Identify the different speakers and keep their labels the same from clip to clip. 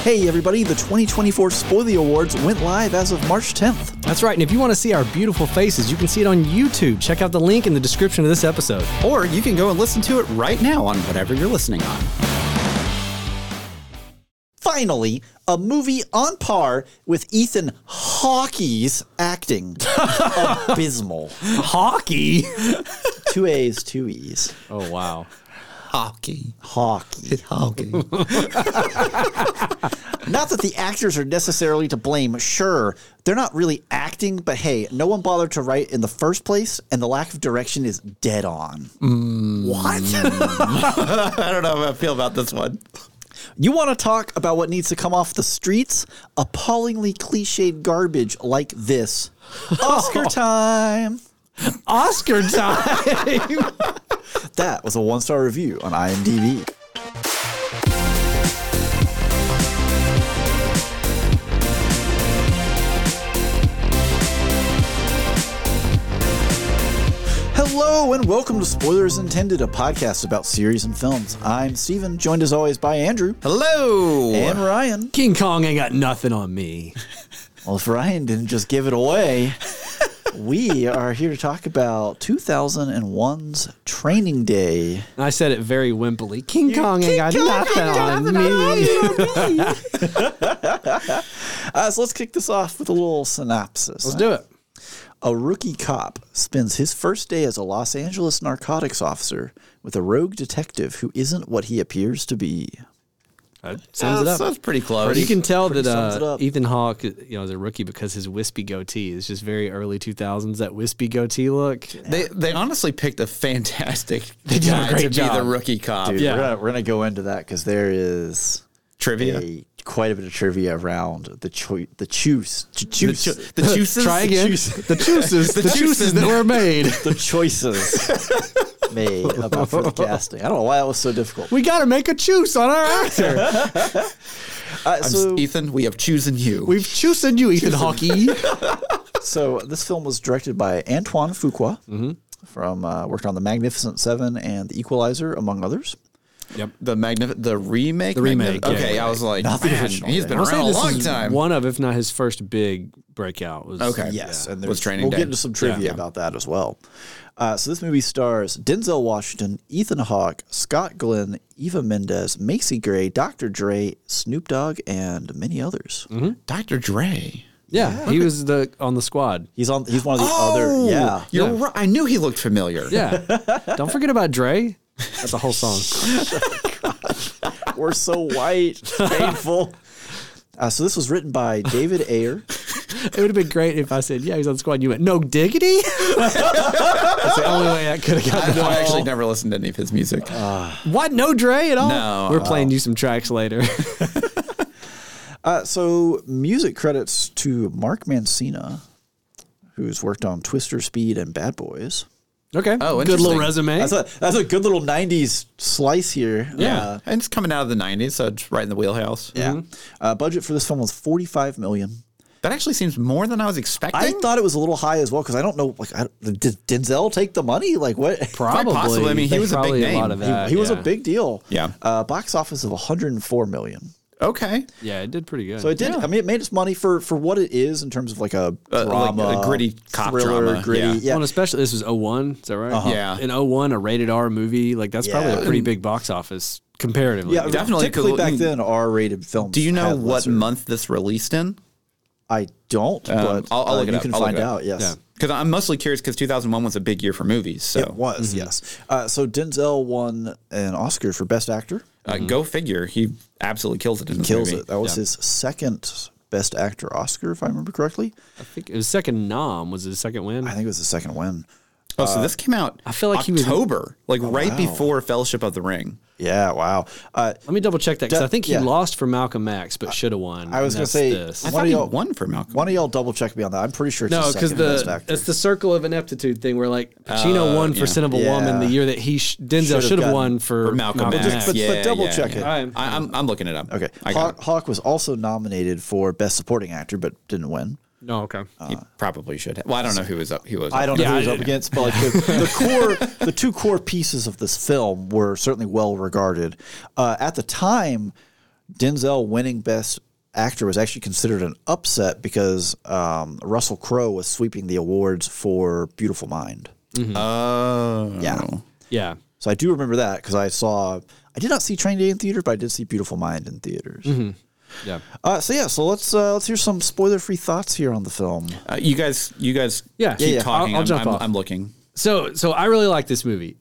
Speaker 1: Hey everybody, the 2024 Spoiler Awards went live as of March 10th.
Speaker 2: That's right, and if you want to see our beautiful faces, you can see it on YouTube. Check out the link in the description of this episode.
Speaker 3: Or you can go and listen to it right now on whatever you're listening on.
Speaker 1: Finally, a movie on par with Ethan Hawke's acting. Abysmal.
Speaker 2: Hockey?
Speaker 1: 2 A's, 2 E's.
Speaker 2: Oh, wow.
Speaker 3: Hockey.
Speaker 1: Hockey.
Speaker 3: Hockey.
Speaker 1: Not that the actors are necessarily to blame. Sure, they're not really acting, but hey, no one bothered to write in the first place, and the lack of direction is dead on.
Speaker 3: What? I don't know how I feel about this one.
Speaker 1: You want to talk about what needs to come off the streets? Appallingly cliched garbage like this. Oscar time.
Speaker 2: Oscar time!
Speaker 1: That was a 1-star review on IMDb. Hello and welcome to Spoilers Intended, a podcast about series and films. I'm Steven, joined as always by Andrew.
Speaker 3: Hello.
Speaker 1: And Ryan.
Speaker 2: King Kong ain't got nothing on me.
Speaker 1: Well, if Ryan didn't just give it away, we are here to talk about 2001's Training Day.
Speaker 2: I said it very wimpily. King Kong ain't got nothing on me.
Speaker 1: So let's kick this off with a little synopsis.
Speaker 2: Let's do it.
Speaker 1: A rookie cop spends his first day as a Los Angeles narcotics officer with a rogue detective who isn't what he appears to be.
Speaker 2: That sums it up.
Speaker 3: That's pretty close.
Speaker 2: You can tell
Speaker 1: sums it
Speaker 2: that
Speaker 1: up.
Speaker 2: Ethan Hawke, is a rookie because his wispy goatee is just very early 2000s. That wispy goatee look.
Speaker 3: They honestly picked a fantastic
Speaker 2: did a
Speaker 3: guy
Speaker 2: great
Speaker 3: to
Speaker 2: job.
Speaker 3: be the rookie cop.
Speaker 1: Dude,
Speaker 2: Yeah.
Speaker 1: we're gonna go into that because there is
Speaker 3: Trivia.
Speaker 1: quite a bit of trivia around the juice.
Speaker 3: The juices.
Speaker 2: Try again. The juices that were made.
Speaker 1: The choices made about for the casting. I don't know why that was so difficult.
Speaker 2: We got to make a choose on our actor.
Speaker 1: So,
Speaker 3: Ethan, we have chosen you.
Speaker 2: We've chosen you, Ethan Hawke.
Speaker 1: so this film was directed by Antoine Fuqua from worked on The Magnificent Seven and The Equalizer, among others.
Speaker 2: Yep.
Speaker 3: The remake?
Speaker 2: The remake,
Speaker 3: Okay,
Speaker 2: yeah.
Speaker 3: I was like,
Speaker 1: Not the
Speaker 3: man,
Speaker 1: original,
Speaker 3: he's
Speaker 1: yeah.
Speaker 3: been
Speaker 2: I'll say
Speaker 3: around a
Speaker 2: this
Speaker 3: long
Speaker 2: is
Speaker 3: time.
Speaker 2: one of, if not his first big breakout. Was,
Speaker 3: Okay.
Speaker 1: Yes, and
Speaker 3: Was Training
Speaker 1: we'll
Speaker 3: Day.
Speaker 1: get into some trivia
Speaker 2: Yeah.
Speaker 1: about that as well. So this movie stars Denzel Washington, Ethan Hawke, Scott Glenn, Eva Mendes, Macy Gray, Dr. Dre, Snoop Dogg, and many others.
Speaker 3: Dr. Dre.
Speaker 2: Yeah, he was on the squad.
Speaker 1: He's one of the other. Yeah,
Speaker 3: You're right. I knew he looked familiar.
Speaker 2: Yeah. Don't forget about Dre. That's a whole song.
Speaker 1: we're so white, painful. So this was written by David Ayer.
Speaker 2: It would have been great if I said, yeah, he's on the squad. And you went, no diggity? That's the only way I could have gotten
Speaker 3: I actually never listened to any of his music.
Speaker 2: What? No Dre at all?
Speaker 3: No.
Speaker 2: We're playing you some tracks later.
Speaker 1: So music credits to Mark Mancina, who's worked on Twister, Speed, and Bad Boys.
Speaker 2: Okay.
Speaker 3: Oh,
Speaker 2: good little
Speaker 3: interesting.
Speaker 2: resume.
Speaker 1: That's a good little 90s slice here.
Speaker 3: Yeah. And it's coming out of the 90s, so it's right in the wheelhouse.
Speaker 1: Yeah. Budget for this film was $45 million.
Speaker 3: That actually seems more than I was expecting.
Speaker 1: I thought it was a little high as well because I don't know. Did Denzel take the money? Like what?
Speaker 2: Probably.
Speaker 3: possibly. I mean, he was a big
Speaker 2: Probably
Speaker 3: name.
Speaker 2: lot of that,
Speaker 1: He was a
Speaker 2: yeah.
Speaker 1: big deal.
Speaker 3: Yeah.
Speaker 1: Box office of $104 million.
Speaker 3: Okay.
Speaker 2: Yeah, it did pretty good.
Speaker 1: So it did. I mean, it made its money for what it is in terms of like a drama,
Speaker 3: like a gritty cop
Speaker 1: thriller,
Speaker 3: drama,
Speaker 1: gritty.
Speaker 3: yeah.
Speaker 1: Yeah.
Speaker 2: Well, and especially, this was 01, is that right?
Speaker 3: Yeah.
Speaker 2: In 01, a rated R movie, like that's probably a pretty big box office comparatively.
Speaker 1: Yeah,
Speaker 3: Definitely,
Speaker 1: Typically
Speaker 3: 'cause
Speaker 1: back then, R-rated films.
Speaker 3: Do you know
Speaker 1: had
Speaker 3: what
Speaker 1: lesser-
Speaker 3: month this released in?
Speaker 1: I don't, but
Speaker 3: I'll look it
Speaker 1: you
Speaker 3: up.
Speaker 1: can
Speaker 3: I'll look
Speaker 1: find
Speaker 3: it up.
Speaker 1: out. Yes.
Speaker 2: Yeah.
Speaker 3: Because I'm mostly curious because 2001 was a big year for movies. So
Speaker 1: It was, yes. So Denzel won an Oscar for Best Actor.
Speaker 3: Go figure. He absolutely kills it in this
Speaker 1: Kills
Speaker 3: movie.
Speaker 1: it. That was his second Best Actor Oscar, if I remember correctly.
Speaker 2: I think it was second nom, was his second win.
Speaker 1: I think it was the second win.
Speaker 3: Oh, so this came out
Speaker 2: I feel like he was-
Speaker 3: October, right before Fellowship of the Ring.
Speaker 1: Yeah, wow.
Speaker 2: Let me double check that because I think he
Speaker 1: yeah.
Speaker 2: lost for Malcolm X, but should have won.
Speaker 1: I was
Speaker 2: and
Speaker 1: going to
Speaker 2: that's
Speaker 1: say,
Speaker 2: this.
Speaker 3: I
Speaker 1: one
Speaker 3: thought
Speaker 1: of
Speaker 3: he
Speaker 1: y'all
Speaker 3: won for Malcolm.
Speaker 1: One of y'all double check me on that. I'm pretty sure it's
Speaker 2: No,
Speaker 1: his
Speaker 2: because
Speaker 1: second Best Actor.
Speaker 2: it's the circle of ineptitude thing where like Pacino won for
Speaker 3: yeah.
Speaker 2: Sin of a Woman the year that Denzel
Speaker 1: Should've
Speaker 2: should have
Speaker 1: gotten-
Speaker 2: won for
Speaker 3: Malcolm
Speaker 2: Malcolm
Speaker 3: X.
Speaker 2: X.
Speaker 1: But double check it.
Speaker 2: All right.
Speaker 3: I'm looking it up.
Speaker 1: Okay.
Speaker 3: I got it.
Speaker 1: Hawk was also nominated for Best Supporting Actor, but didn't win.
Speaker 2: No, okay.
Speaker 3: He probably should have. Well, I don't know who was up.
Speaker 1: I don't know
Speaker 2: Yeah,
Speaker 1: who he was
Speaker 2: I-
Speaker 1: up against, but like the two core pieces of this film were certainly well regarded. At the time, Denzel winning Best Actor was actually considered an upset because Russell Crowe was sweeping the awards for Beautiful Mind.
Speaker 3: Oh.
Speaker 2: Yeah.
Speaker 1: So I do remember that because I did not see Training Day in theater, but I did see Beautiful Mind in theaters.
Speaker 2: Yeah.
Speaker 1: So let's hear some spoiler-free thoughts here on the film.
Speaker 3: You guys
Speaker 2: Yeah.
Speaker 3: keep
Speaker 2: Yeah.
Speaker 3: talking.
Speaker 2: I'll jump off.
Speaker 3: I'm looking.
Speaker 2: So I really like this movie.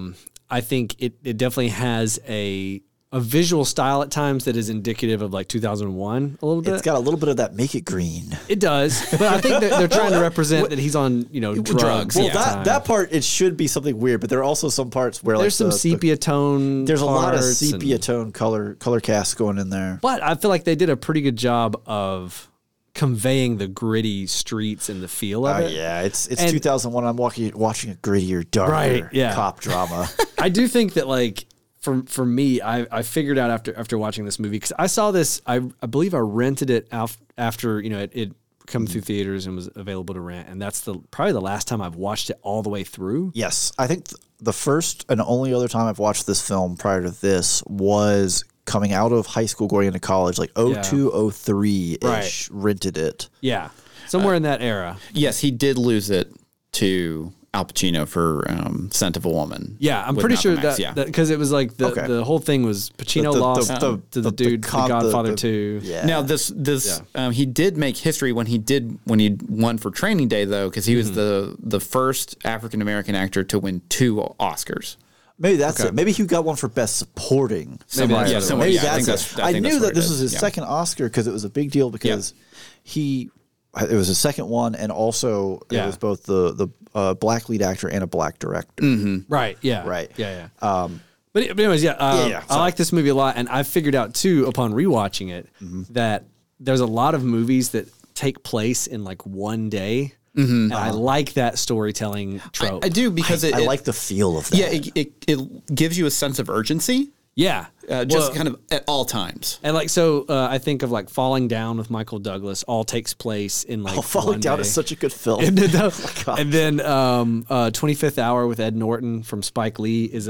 Speaker 2: I think it definitely has a visual style at times that is indicative of like 2001 a little bit.
Speaker 1: It's got a little bit of that make it green.
Speaker 2: It does, but I think that they're trying to represent that he's on drugs.
Speaker 1: Well,
Speaker 2: at the time.
Speaker 1: that part, it should be something weird, but there are also some parts where
Speaker 2: there's some sepia tone.
Speaker 1: There's a lot of
Speaker 2: parts
Speaker 1: sepia tone color cast going in there.
Speaker 2: But I feel like they did a pretty good job of conveying the gritty streets and the feel of it.
Speaker 1: Yeah, it's 2001. I'm watching a grittier, darker cop drama.
Speaker 2: I do think that like for me, I figured out after watching this movie, because I saw this, I believe I rented it after it come through theaters and was available to rent, and that's probably the last time I've watched it all the way through.
Speaker 1: Yes, I think the first and only other time I've watched this film prior to this was coming out of high school, going into college, like 02, 03 ish.
Speaker 2: Right.
Speaker 1: Rented it.
Speaker 2: Yeah, somewhere in that era.
Speaker 3: Yes, he did lose it to Al Pacino for Scent of a Woman.
Speaker 2: Yeah, I'm
Speaker 3: with
Speaker 2: pretty sure
Speaker 3: Malcolm X,
Speaker 2: that because it was like the whole thing was Pacino lost to the dude, the Godfather 2.
Speaker 1: Yeah.
Speaker 3: Now this he did make history when he won for Training Day, though, because he was the first African American actor to win 2 Oscars.
Speaker 1: Maybe that's it. Maybe he got one for Best Supporting.
Speaker 2: Maybe that's
Speaker 3: yeah,
Speaker 2: it.
Speaker 3: somewhere,
Speaker 1: Maybe
Speaker 3: yeah,
Speaker 1: that's it. I knew that this was his second Oscar because it was a big deal because it was his second one, and also it was both the black lead actor and a black director.
Speaker 3: Mm-hmm.
Speaker 2: Right. Yeah.
Speaker 1: Right.
Speaker 2: Yeah.
Speaker 1: Um,
Speaker 2: But anyways, I
Speaker 1: sorry.
Speaker 2: like this movie a lot, and I figured out too upon rewatching it that there's a lot of movies that take place in like one day, and I like that storytelling trope.
Speaker 3: I do because
Speaker 1: I like the feel of that.
Speaker 3: Yeah, it gives you a sense of urgency.
Speaker 2: Yeah.
Speaker 3: Just kind of at all times.
Speaker 2: And like, so I think of like Falling Down with Michael Douglas all takes place in like
Speaker 1: Falling
Speaker 2: one
Speaker 1: Down
Speaker 2: day.
Speaker 1: is such a good film.
Speaker 2: And then,
Speaker 1: God.
Speaker 2: and then 25th Hour with Ed Norton from Spike Lee is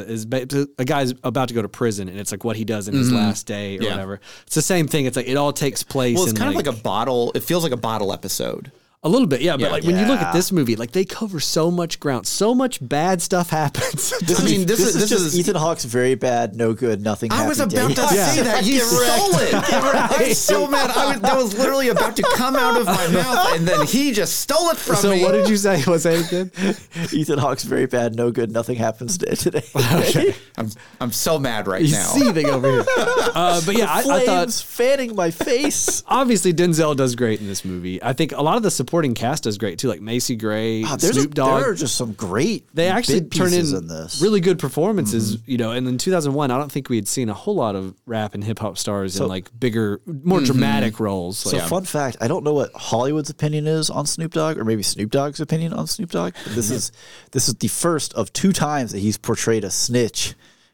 Speaker 2: a guy's about to go to prison, and it's like what he does in his last day or whatever. It's the same thing. It's like it all takes place.
Speaker 3: Well, it's
Speaker 2: in
Speaker 3: kind of like a bottle. It feels like a bottle episode.
Speaker 2: a little bit, yeah. But like when you look
Speaker 1: Yeah.
Speaker 2: at this movie, like they cover so much ground, so much bad stuff happens.
Speaker 1: This is just Ethan Hawke's very bad, no good, nothing.
Speaker 3: I was
Speaker 1: happy
Speaker 3: about
Speaker 1: day.
Speaker 3: to say that. You stole it. I'm so mad. That was literally about to come out of my mouth, and then he just stole it from
Speaker 2: So
Speaker 3: me.
Speaker 2: what did you say? Was that again?
Speaker 1: Ethan Hawke's very bad, no good, nothing happens today.
Speaker 2: Okay.
Speaker 3: I'm so mad right
Speaker 2: You
Speaker 3: now.
Speaker 2: seething over here. But yeah, I
Speaker 1: Flames
Speaker 2: thought
Speaker 1: fanning my face.
Speaker 2: obviously Denzel does great in this movie. I think a lot of the supporting cast does great too, like Macy Gray, Snoop Dogg.
Speaker 1: There are just some great.
Speaker 2: They actually
Speaker 1: bit
Speaker 2: turn in
Speaker 1: pieces this.
Speaker 2: really good performances, And in 2001, I don't think we had seen a whole lot of rap and hip hop stars in like bigger, more dramatic roles.
Speaker 1: So fun fact, I don't know what Hollywood's opinion is on Snoop Dogg, or maybe Snoop Dogg's opinion on Snoop Dogg. But this is the first of 2 times that he's portrayed a snitch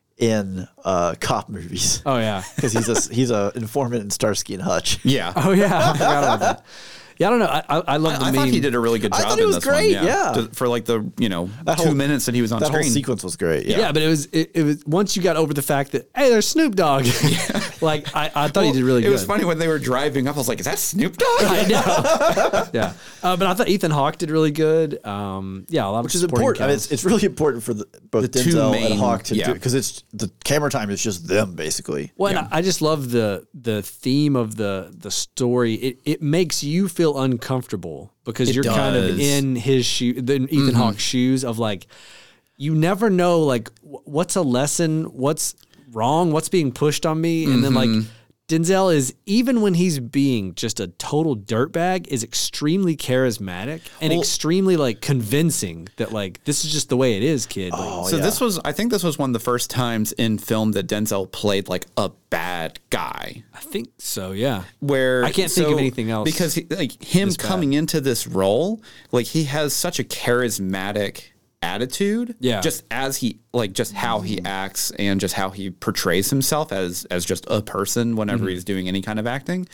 Speaker 1: in cop movies.
Speaker 2: Oh yeah.
Speaker 1: Because he's a informant in Starsky and Hutch.
Speaker 3: Yeah.
Speaker 2: Oh yeah. I forgot about that. Yeah, I don't know. I love the
Speaker 3: I
Speaker 2: meme.
Speaker 3: thought he did a really good
Speaker 1: I
Speaker 3: job
Speaker 1: thought it
Speaker 3: in
Speaker 1: was
Speaker 3: this
Speaker 1: great,
Speaker 3: one.
Speaker 1: yeah.
Speaker 3: For like the 2
Speaker 1: whole-
Speaker 3: minutes that he was on
Speaker 1: That
Speaker 3: screen.
Speaker 1: whole sequence was great.
Speaker 2: Yeah, but it was once you got over the fact that hey, there's Snoop Dogg. Like I thought he did really
Speaker 3: It
Speaker 2: good.
Speaker 3: was funny when they were driving up. I was like, "Is that Snoop Dogg?"
Speaker 2: I know. Yeah, but I thought Ethan Hawke did really good. Yeah, a lot of
Speaker 1: Which is
Speaker 2: supporting
Speaker 1: important. I mean,
Speaker 2: cast.
Speaker 1: it's really important for both
Speaker 3: The two
Speaker 1: Denzel
Speaker 3: main-
Speaker 1: and Hawke to
Speaker 3: yeah.
Speaker 1: do, because it's the camera time is just them basically.
Speaker 2: Well, and I just love the theme of the story. It makes you feel uncomfortable because you're kind of
Speaker 3: does.
Speaker 2: in his shoe, in Ethan Hawke's shoes of like, you never know like what's a lesson, what's wrong, what's being pushed on me, and then like Denzel is, even when he's being just a total dirtbag, is extremely charismatic and extremely like convincing that like this is just the way it is, kid. Like,
Speaker 3: So I think this was one of the first times in film that Denzel played like a bad guy.
Speaker 2: I think so. Yeah.
Speaker 3: Where
Speaker 2: I can't think of anything else
Speaker 3: because him
Speaker 2: this bad.
Speaker 3: coming into this role, like he has such a charismatic attitude.
Speaker 2: Yeah.
Speaker 3: Just as he just how he acts and just how he portrays himself as just a person whenever he's doing any kind of acting.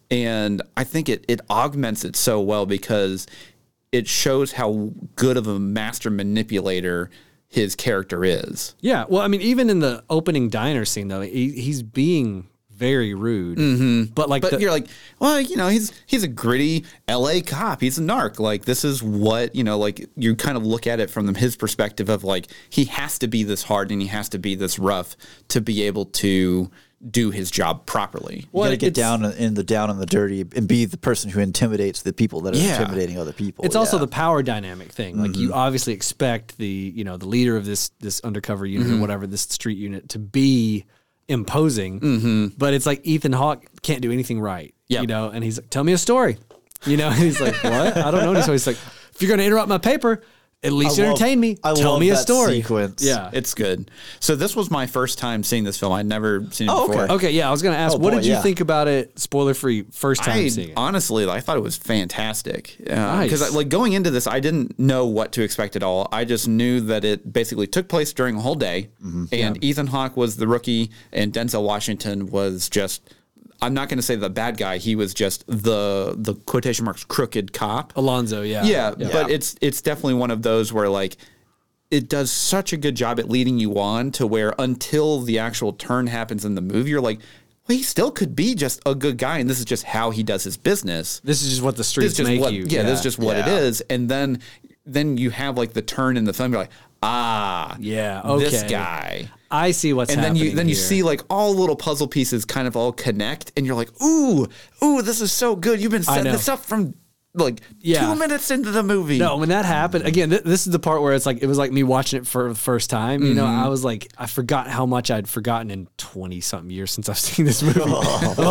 Speaker 3: And I think it augments it so well because it shows how good of a master manipulator his character is.
Speaker 2: Yeah, well, I mean, even in the opening diner scene, though, he's being very rude. But like,
Speaker 3: But you're like, well, you know, he's a gritty LA cop. He's a narc. Like, this is what, you know, like you kind of look at it from his perspective of like, he has to be this hard and he has to be this rough to be able to do his job properly.
Speaker 1: You got to get down in the dirty and be the person who intimidates the people that are intimidating other people.
Speaker 2: It's also the power dynamic thing. Like you obviously expect the leader of this undercover unit or whatever, this street unit, to be imposing, but it's like Ethan Hawke can't do anything right.
Speaker 3: Yep.
Speaker 2: You know, and he's like, tell me a story. You know, and he's like, what? I don't know. So he's like, if you're going to interrupt my paper, at least entertain me. Tell me a story.
Speaker 1: Sequence.
Speaker 2: Yeah.
Speaker 3: It's good. So this was my first time seeing this film. I'd never seen it before.
Speaker 2: Okay, yeah, I was going to ask, what did you think about it, spoiler-free, first time seeing it?
Speaker 3: Honestly, I thought it was fantastic.
Speaker 2: Nice.
Speaker 3: Because like going into this, I didn't know what to expect at all. I just knew that it basically took place during a whole day, and Ethan Hawke was the rookie, and Denzel Washington was just, I'm not going to say the bad guy. He was just the quotation marks crooked cop.
Speaker 2: Alonzo, yeah.
Speaker 3: Yeah, but it's definitely one of those where like it does such a good job at leading you on to where until the actual turn happens in the movie, you're like, well, he still could be just a good guy, and this is just how he does his business.
Speaker 2: This is just what the streets make you.
Speaker 3: Yeah, this is just what it is. And then you have like the turn in the film. You're like, this guy.
Speaker 2: I see what's happening.
Speaker 3: And then you see like all little puzzle pieces kind of all connect, and you're like, ooh, this is so good. You've been setting this up from like 2 minutes into the movie.
Speaker 2: No, when that happened, again, this is the part where it's like, it was like me watching it for the first time. You know, I was like, I forgot how much I'd forgotten in 20 something years since I've seen this movie. And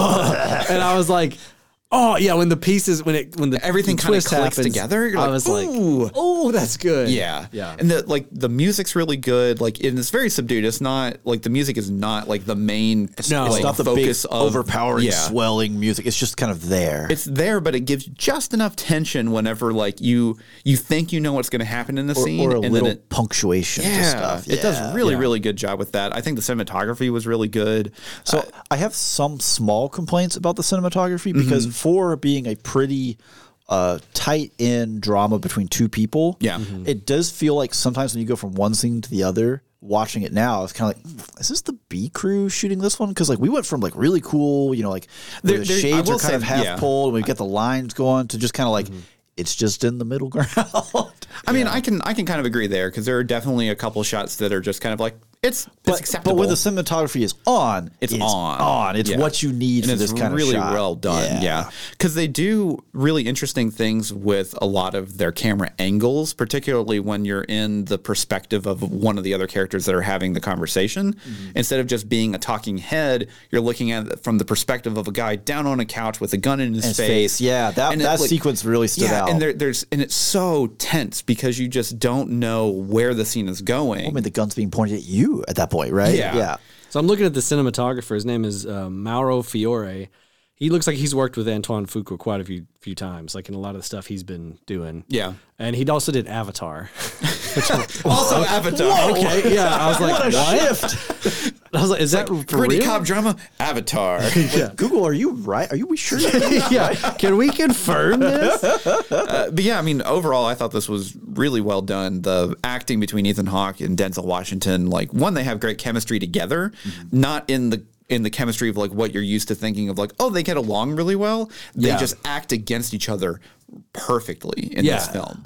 Speaker 2: I was like, oh yeah, when the pieces, when
Speaker 3: everything kind of
Speaker 2: twist
Speaker 3: clicks
Speaker 2: happens,
Speaker 3: together, you're
Speaker 2: I
Speaker 3: like,
Speaker 2: was
Speaker 3: ooh.
Speaker 2: like, oh, that's good.
Speaker 3: Yeah.
Speaker 2: Yeah.
Speaker 3: And the music's really good. Like, and it's very subdued. It's not like the music is not like the main
Speaker 1: It's not the
Speaker 3: focus
Speaker 1: big,
Speaker 3: of
Speaker 1: overpowering, swelling music. It's just kind of there.
Speaker 3: It's there, but it gives just enough tension whenever like you think you know what's going to happen in the scene,
Speaker 1: or a
Speaker 3: and
Speaker 1: little
Speaker 3: then
Speaker 1: punctuation to stuff.
Speaker 3: it does really good job with that. I think the cinematography was really good.
Speaker 1: So I have some small complaints about the cinematography because for being a pretty tight-in drama between two people, it does feel like sometimes when you go from one scene to the other, watching it now, it's kind of like, is this the B crew shooting this one? Because like we went from like really cool, you know, like the shades are kind of half pulled, and we get the lines going, to just kind of like it's just in the middle ground.
Speaker 3: I mean, I can kind of agree there, because there are definitely a couple shots that are just kind of like it's acceptable.
Speaker 1: But when the cinematography is on, it's on. It's what you need for this kind of shot.
Speaker 3: Really well done. Yeah. Because they do really interesting things with a lot of their camera angles, particularly when you're in the perspective of one of the other characters that are having the conversation. Instead of just being a talking head, you're looking at it from the perspective of a guy down on a couch with a gun in his face.
Speaker 1: Yeah, that sequence really stood out.
Speaker 3: And and it's so tense because you just don't know where the scene is going.
Speaker 1: I mean, the gun's being pointed at you at that point, right?
Speaker 3: Yeah.
Speaker 2: So I'm looking at the cinematographer. His name is Mauro Fiore. He looks like he's worked with Antoine Fuqua quite a few times, like in a lot of the stuff he's been doing.
Speaker 3: Yeah.
Speaker 2: And he also did Avatar.
Speaker 3: Also Avatar.
Speaker 2: Whoa. Okay, yeah. I was like,
Speaker 1: what a shift.
Speaker 2: I was like, is that for
Speaker 3: gritty
Speaker 2: real?
Speaker 3: cop drama? Avatar.
Speaker 1: Google, are you right? Are we sure?
Speaker 2: Yeah. Can we confirm this?
Speaker 3: But yeah, I mean, overall, I thought this was really well done. The acting between Ethan Hawke and Denzel Washington, like, one, they have great chemistry together, not in the chemistry of like what you're used to thinking of, like, oh, they get along really well. They just act against each other perfectly in this film.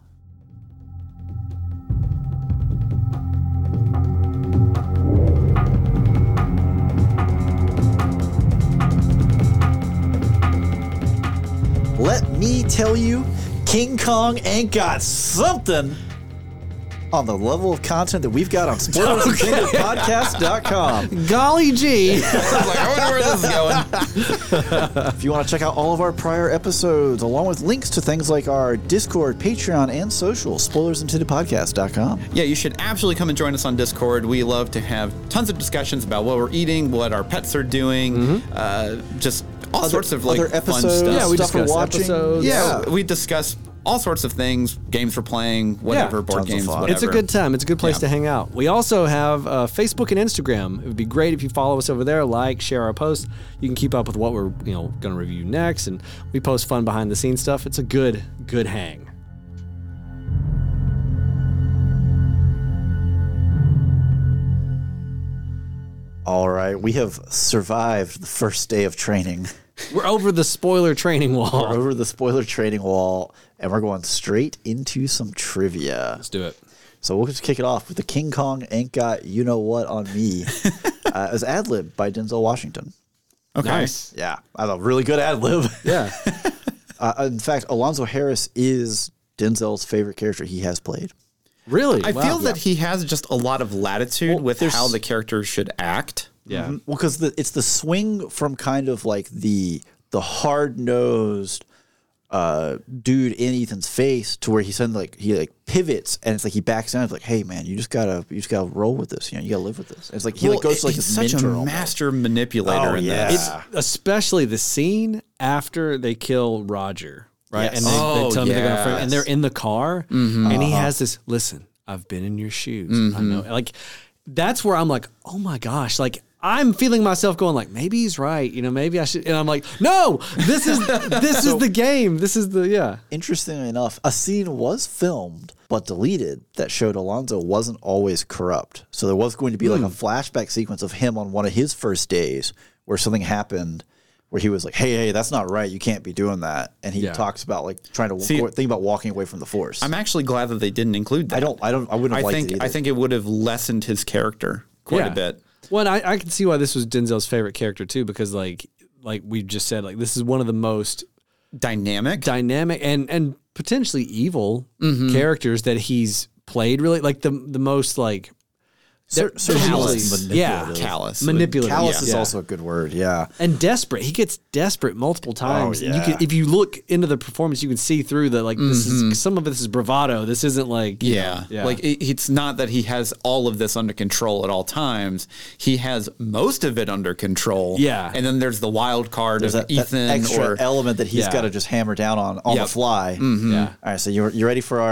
Speaker 1: Let me tell you, King Kong ain't got something on the level of content that we've got on SpoilersIntendedPodcast.com.
Speaker 2: Golly gee.
Speaker 3: I was like, I wonder where this is going.
Speaker 1: If you want to check out all of our prior episodes, along with links to things like our Discord, Patreon, and social, SpoilersIntendedPodcast.com.
Speaker 3: Yeah, you should absolutely come and join us on Discord. We love to have tons of discussions about what we're eating, what our pets are doing, just all sorts of like
Speaker 1: other
Speaker 3: fun
Speaker 1: episodes,
Speaker 3: stuff.
Speaker 2: Yeah, we
Speaker 1: stuff we're
Speaker 2: discuss
Speaker 1: watching.
Speaker 2: episodes.
Speaker 3: Yeah, we discuss all sorts of things, games we're playing, whatever, board
Speaker 1: tons of
Speaker 3: games,
Speaker 1: fun.
Speaker 3: whatever.
Speaker 2: It's a good time. It's a good place to hang out. We also have Facebook and Instagram. It would be great if you follow us over there, like, share our posts. You can keep up with what we're going to review next, and we post fun behind the scenes stuff. It's a good hang.
Speaker 1: All right, we have survived the first day of training.
Speaker 2: We're over the spoiler training
Speaker 1: We're
Speaker 2: wall.
Speaker 1: over the spoiler training wall, and we're going straight into some trivia.
Speaker 2: Let's do it.
Speaker 1: So we'll just kick it off with the King Kong Ain't Got You Know What on Me. As ad-lib by Denzel Washington.
Speaker 3: Okay.
Speaker 2: Nice.
Speaker 1: Yeah, I thought really good ad-lib.
Speaker 2: Yeah.
Speaker 1: In fact, Alonzo Harris is Denzel's favorite character he has played.
Speaker 2: Really?
Speaker 3: I
Speaker 2: Wow.
Speaker 3: feel that he has just a lot of latitude with
Speaker 1: there's-
Speaker 3: how the character should act.
Speaker 2: Yeah.
Speaker 1: Well, because it's the swing from kind of like the hard-nosed dude in Ethan's face to where he pivots, and it's like he backs down. It's like, hey man, you just gotta roll with this. You know, you gotta live with this. And it's like he goes to like
Speaker 3: he's
Speaker 1: this
Speaker 3: such
Speaker 1: mentor
Speaker 3: a
Speaker 1: almost.
Speaker 3: master manipulator
Speaker 1: Oh,
Speaker 3: in
Speaker 1: yeah.
Speaker 3: this.
Speaker 2: It's especially the scene after they kill Roger, right?
Speaker 1: Yes.
Speaker 2: And they tell me they're going to frame,
Speaker 3: yes.
Speaker 2: and they're in the car, and he has this. Listen, I've been in your shoes. I know. Like that's where I'm like, oh my gosh, like. I'm feeling myself going like maybe he's right, you know, maybe I should, and I'm like, no, this is is the game, this is the
Speaker 1: Interestingly enough, a scene was filmed but deleted that showed Alonzo wasn't always corrupt. So there was going to be like a flashback sequence of him on one of his first days where something happened where he was like, hey, that's not right. You can't be doing that. And he talks about like trying to think about walking away from the Force.
Speaker 3: I'm actually glad that they didn't include that.
Speaker 1: I wouldn't have liked it either.
Speaker 3: I think it would have lessened his character quite a bit.
Speaker 2: Well, and I can see why this was Denzel's favorite character too, because like we just said, like this is one of the most
Speaker 3: Dynamic.
Speaker 2: and potentially evil characters that he's played. Really, like the most like
Speaker 1: Certainly
Speaker 3: Callous.
Speaker 1: manipulative.
Speaker 3: Callous.
Speaker 2: manipulative.
Speaker 1: Callous is
Speaker 2: yeah.
Speaker 1: also a good word, yeah.
Speaker 2: And desperate. He gets desperate multiple times. And you
Speaker 1: yeah.
Speaker 2: can, if you look into the performance, you can see through that. Like this is some of this is bravado. This isn't like you know,
Speaker 3: Like it's not that he has all of this under control at all times. He has most of it under control.
Speaker 2: Yeah.
Speaker 3: And then there's the wild card
Speaker 1: There's
Speaker 3: of
Speaker 1: that
Speaker 3: Ethan
Speaker 1: extra
Speaker 3: or
Speaker 1: element that he's
Speaker 2: Yeah.
Speaker 1: got to just hammer down on the
Speaker 3: Yep.
Speaker 1: fly.
Speaker 2: yeah.
Speaker 1: All right, so you're ready for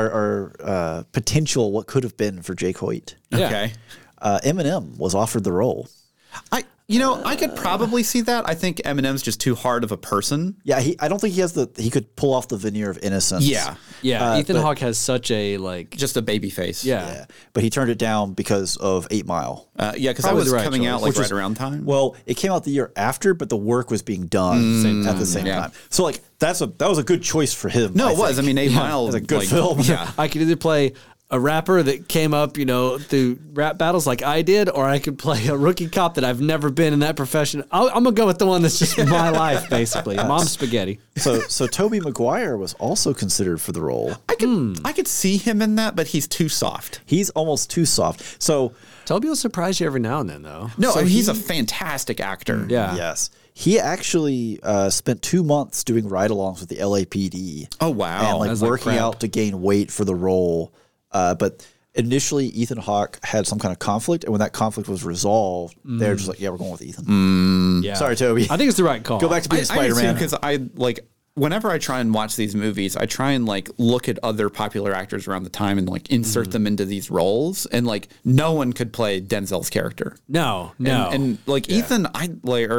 Speaker 1: our potential what could have been for Jake Hoyt.
Speaker 2: Yeah.
Speaker 3: Okay.
Speaker 1: Eminem was offered the role.
Speaker 3: I could probably see that. I think Eminem's just too hard of a person.
Speaker 1: Yeah, I don't think he could pull off the veneer of innocence.
Speaker 3: Yeah.
Speaker 2: Yeah. Ethan
Speaker 1: but-
Speaker 2: Hawke has such a like
Speaker 3: Just a baby face.
Speaker 2: yeah.
Speaker 1: But he turned it down because of 8 Mile.
Speaker 3: Because that
Speaker 2: Probably
Speaker 3: was
Speaker 2: the right
Speaker 3: coming
Speaker 2: choice.
Speaker 3: out like
Speaker 1: Which
Speaker 3: right
Speaker 1: was-
Speaker 3: around time.
Speaker 1: Well, it came out the year after, but the work was being done at the same
Speaker 3: yeah.
Speaker 1: time. So like that was a good choice for him.
Speaker 3: no, it was. I
Speaker 1: think.
Speaker 3: mean, 8 Mile
Speaker 1: It's a good
Speaker 3: like,
Speaker 1: film.
Speaker 3: Yeah.
Speaker 2: I could either play a rapper that came up, you know, through rap battles like I did, or I could play a rookie cop that I've never been in that profession. I'm gonna go with the one that's just my life, basically. Mom's spaghetti.
Speaker 1: So Tobey Maguire was also considered for the role.
Speaker 3: I could see him in that, but he's too soft.
Speaker 1: He's almost too soft. So
Speaker 2: Toby will surprise you every now and then, though.
Speaker 3: No,
Speaker 1: So
Speaker 3: I mean, he's a
Speaker 1: he-
Speaker 3: fantastic actor.
Speaker 2: Yeah.
Speaker 1: yes, he actually spent 2 months doing ride-alongs with the LAPD.
Speaker 3: Oh, wow.
Speaker 1: And like
Speaker 2: That's like
Speaker 1: working
Speaker 2: crap.
Speaker 1: out to gain weight for the role. But initially, Ethan Hawke had some kind of conflict, and when that conflict was resolved, they're just like, "Yeah, we're going with Ethan."
Speaker 2: Yeah.
Speaker 1: Sorry, Toby.
Speaker 2: I think it's the right call.
Speaker 1: Go back to being Spider-Man.
Speaker 3: because I like whenever I try and watch these movies, I try and like look at other popular actors around the time and like insert them into these roles, and like no one could play Denzel's character.
Speaker 2: No.
Speaker 3: And like Ethan, I like